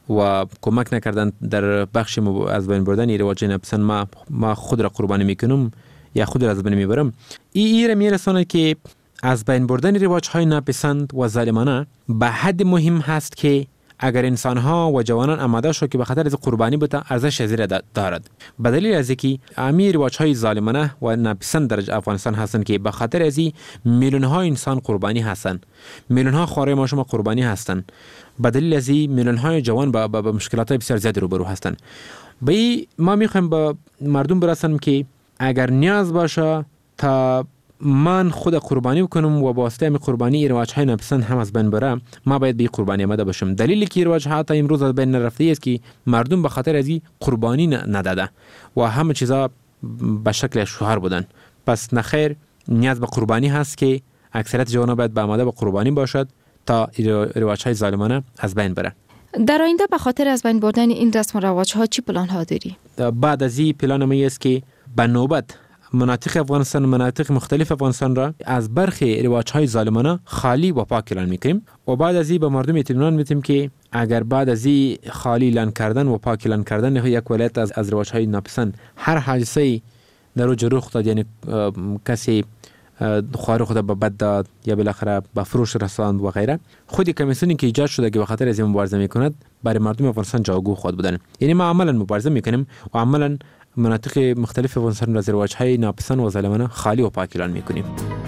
و کمک نکردن در بخش از بین بردن این رواج ناپسند، ما ما خود را قربانی میکنم یا خود را از بین میبرم. این ایره میرسانه که از بین بردن رواج های ناپسند و ظالمانه به حد مهم هست که اگر انسان ها و جوانان آماده شد که به خاطر از قربانی بتا ارزش زیاد دارد. به دلیل از اینکه امی رواج های ظالمانه و ناپسند در افغانستان هستند که به خاطر از میلیون ها انسان قربانی هستند، میلیون ها خواره ما شما قربانی هستند، به دلیل از این میلیون های جوان با, با, با مشکلات بسیار زیاد روبرو هستند. به ما میخوایم با مردم برسانم که اگر نیاز باشه تا من خود قربانی بکنم و با واسطه می قربانی رواج های ناپسند هم از بین بره، ما باید به قربانی آمده باشم. دلیلی که رواج ها تا امروز از بین نرفته است که مردم به خاطر از این قربانی نداده و همه چیزا به شکل شوهر بودن. پس نخیر، نیاز به قربانی هست که اکثریت جوانان باید به آماده به قربانی باشد تا رواج های ظالمانه از بین بره. در آینده به خاطر از بین بردن این رسم و رواج ها چی پلان ها داری؟ بعد از این پلان ما است که به نوبت مناطق افغانستان، مناطق مختلف افغانستان را از برخی رواج‌های ظالمانه خالی و پاک اعلان می‌کنیم و بعد از این به مردم اطمینان میدیم که اگر بعد از این خالی اعلان کردن و پاک اعلان کردن یک ولایت از از رواج‌های ناپسند هر حادثه در او جروح داد، یعنی کسی خوار خود به بد داد یا بالاخره به فروش رساند و غیره، خود کمیسیونی که ایجاد شده که به خاطر از این مبارزه می‌کند برای مردم افغانستان جاگو خود بودن. یعنی ما عملاً مبارزه می‌کنیم و عملاً مناطق مختلف افغانستان را از رواج‌های ناپسند و ظالمانه خالی و پاک اعلان می‌کنیم.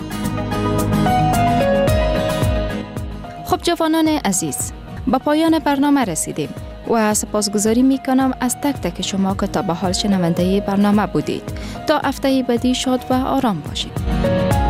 خب جوانان عزیز، به پایان برنامه رسیدیم و سپاسگزاری می‌کنم از تک تک شما که تا به حال شنونده برنامه بودید. تا هفته بعدی شاد و آرام باشید.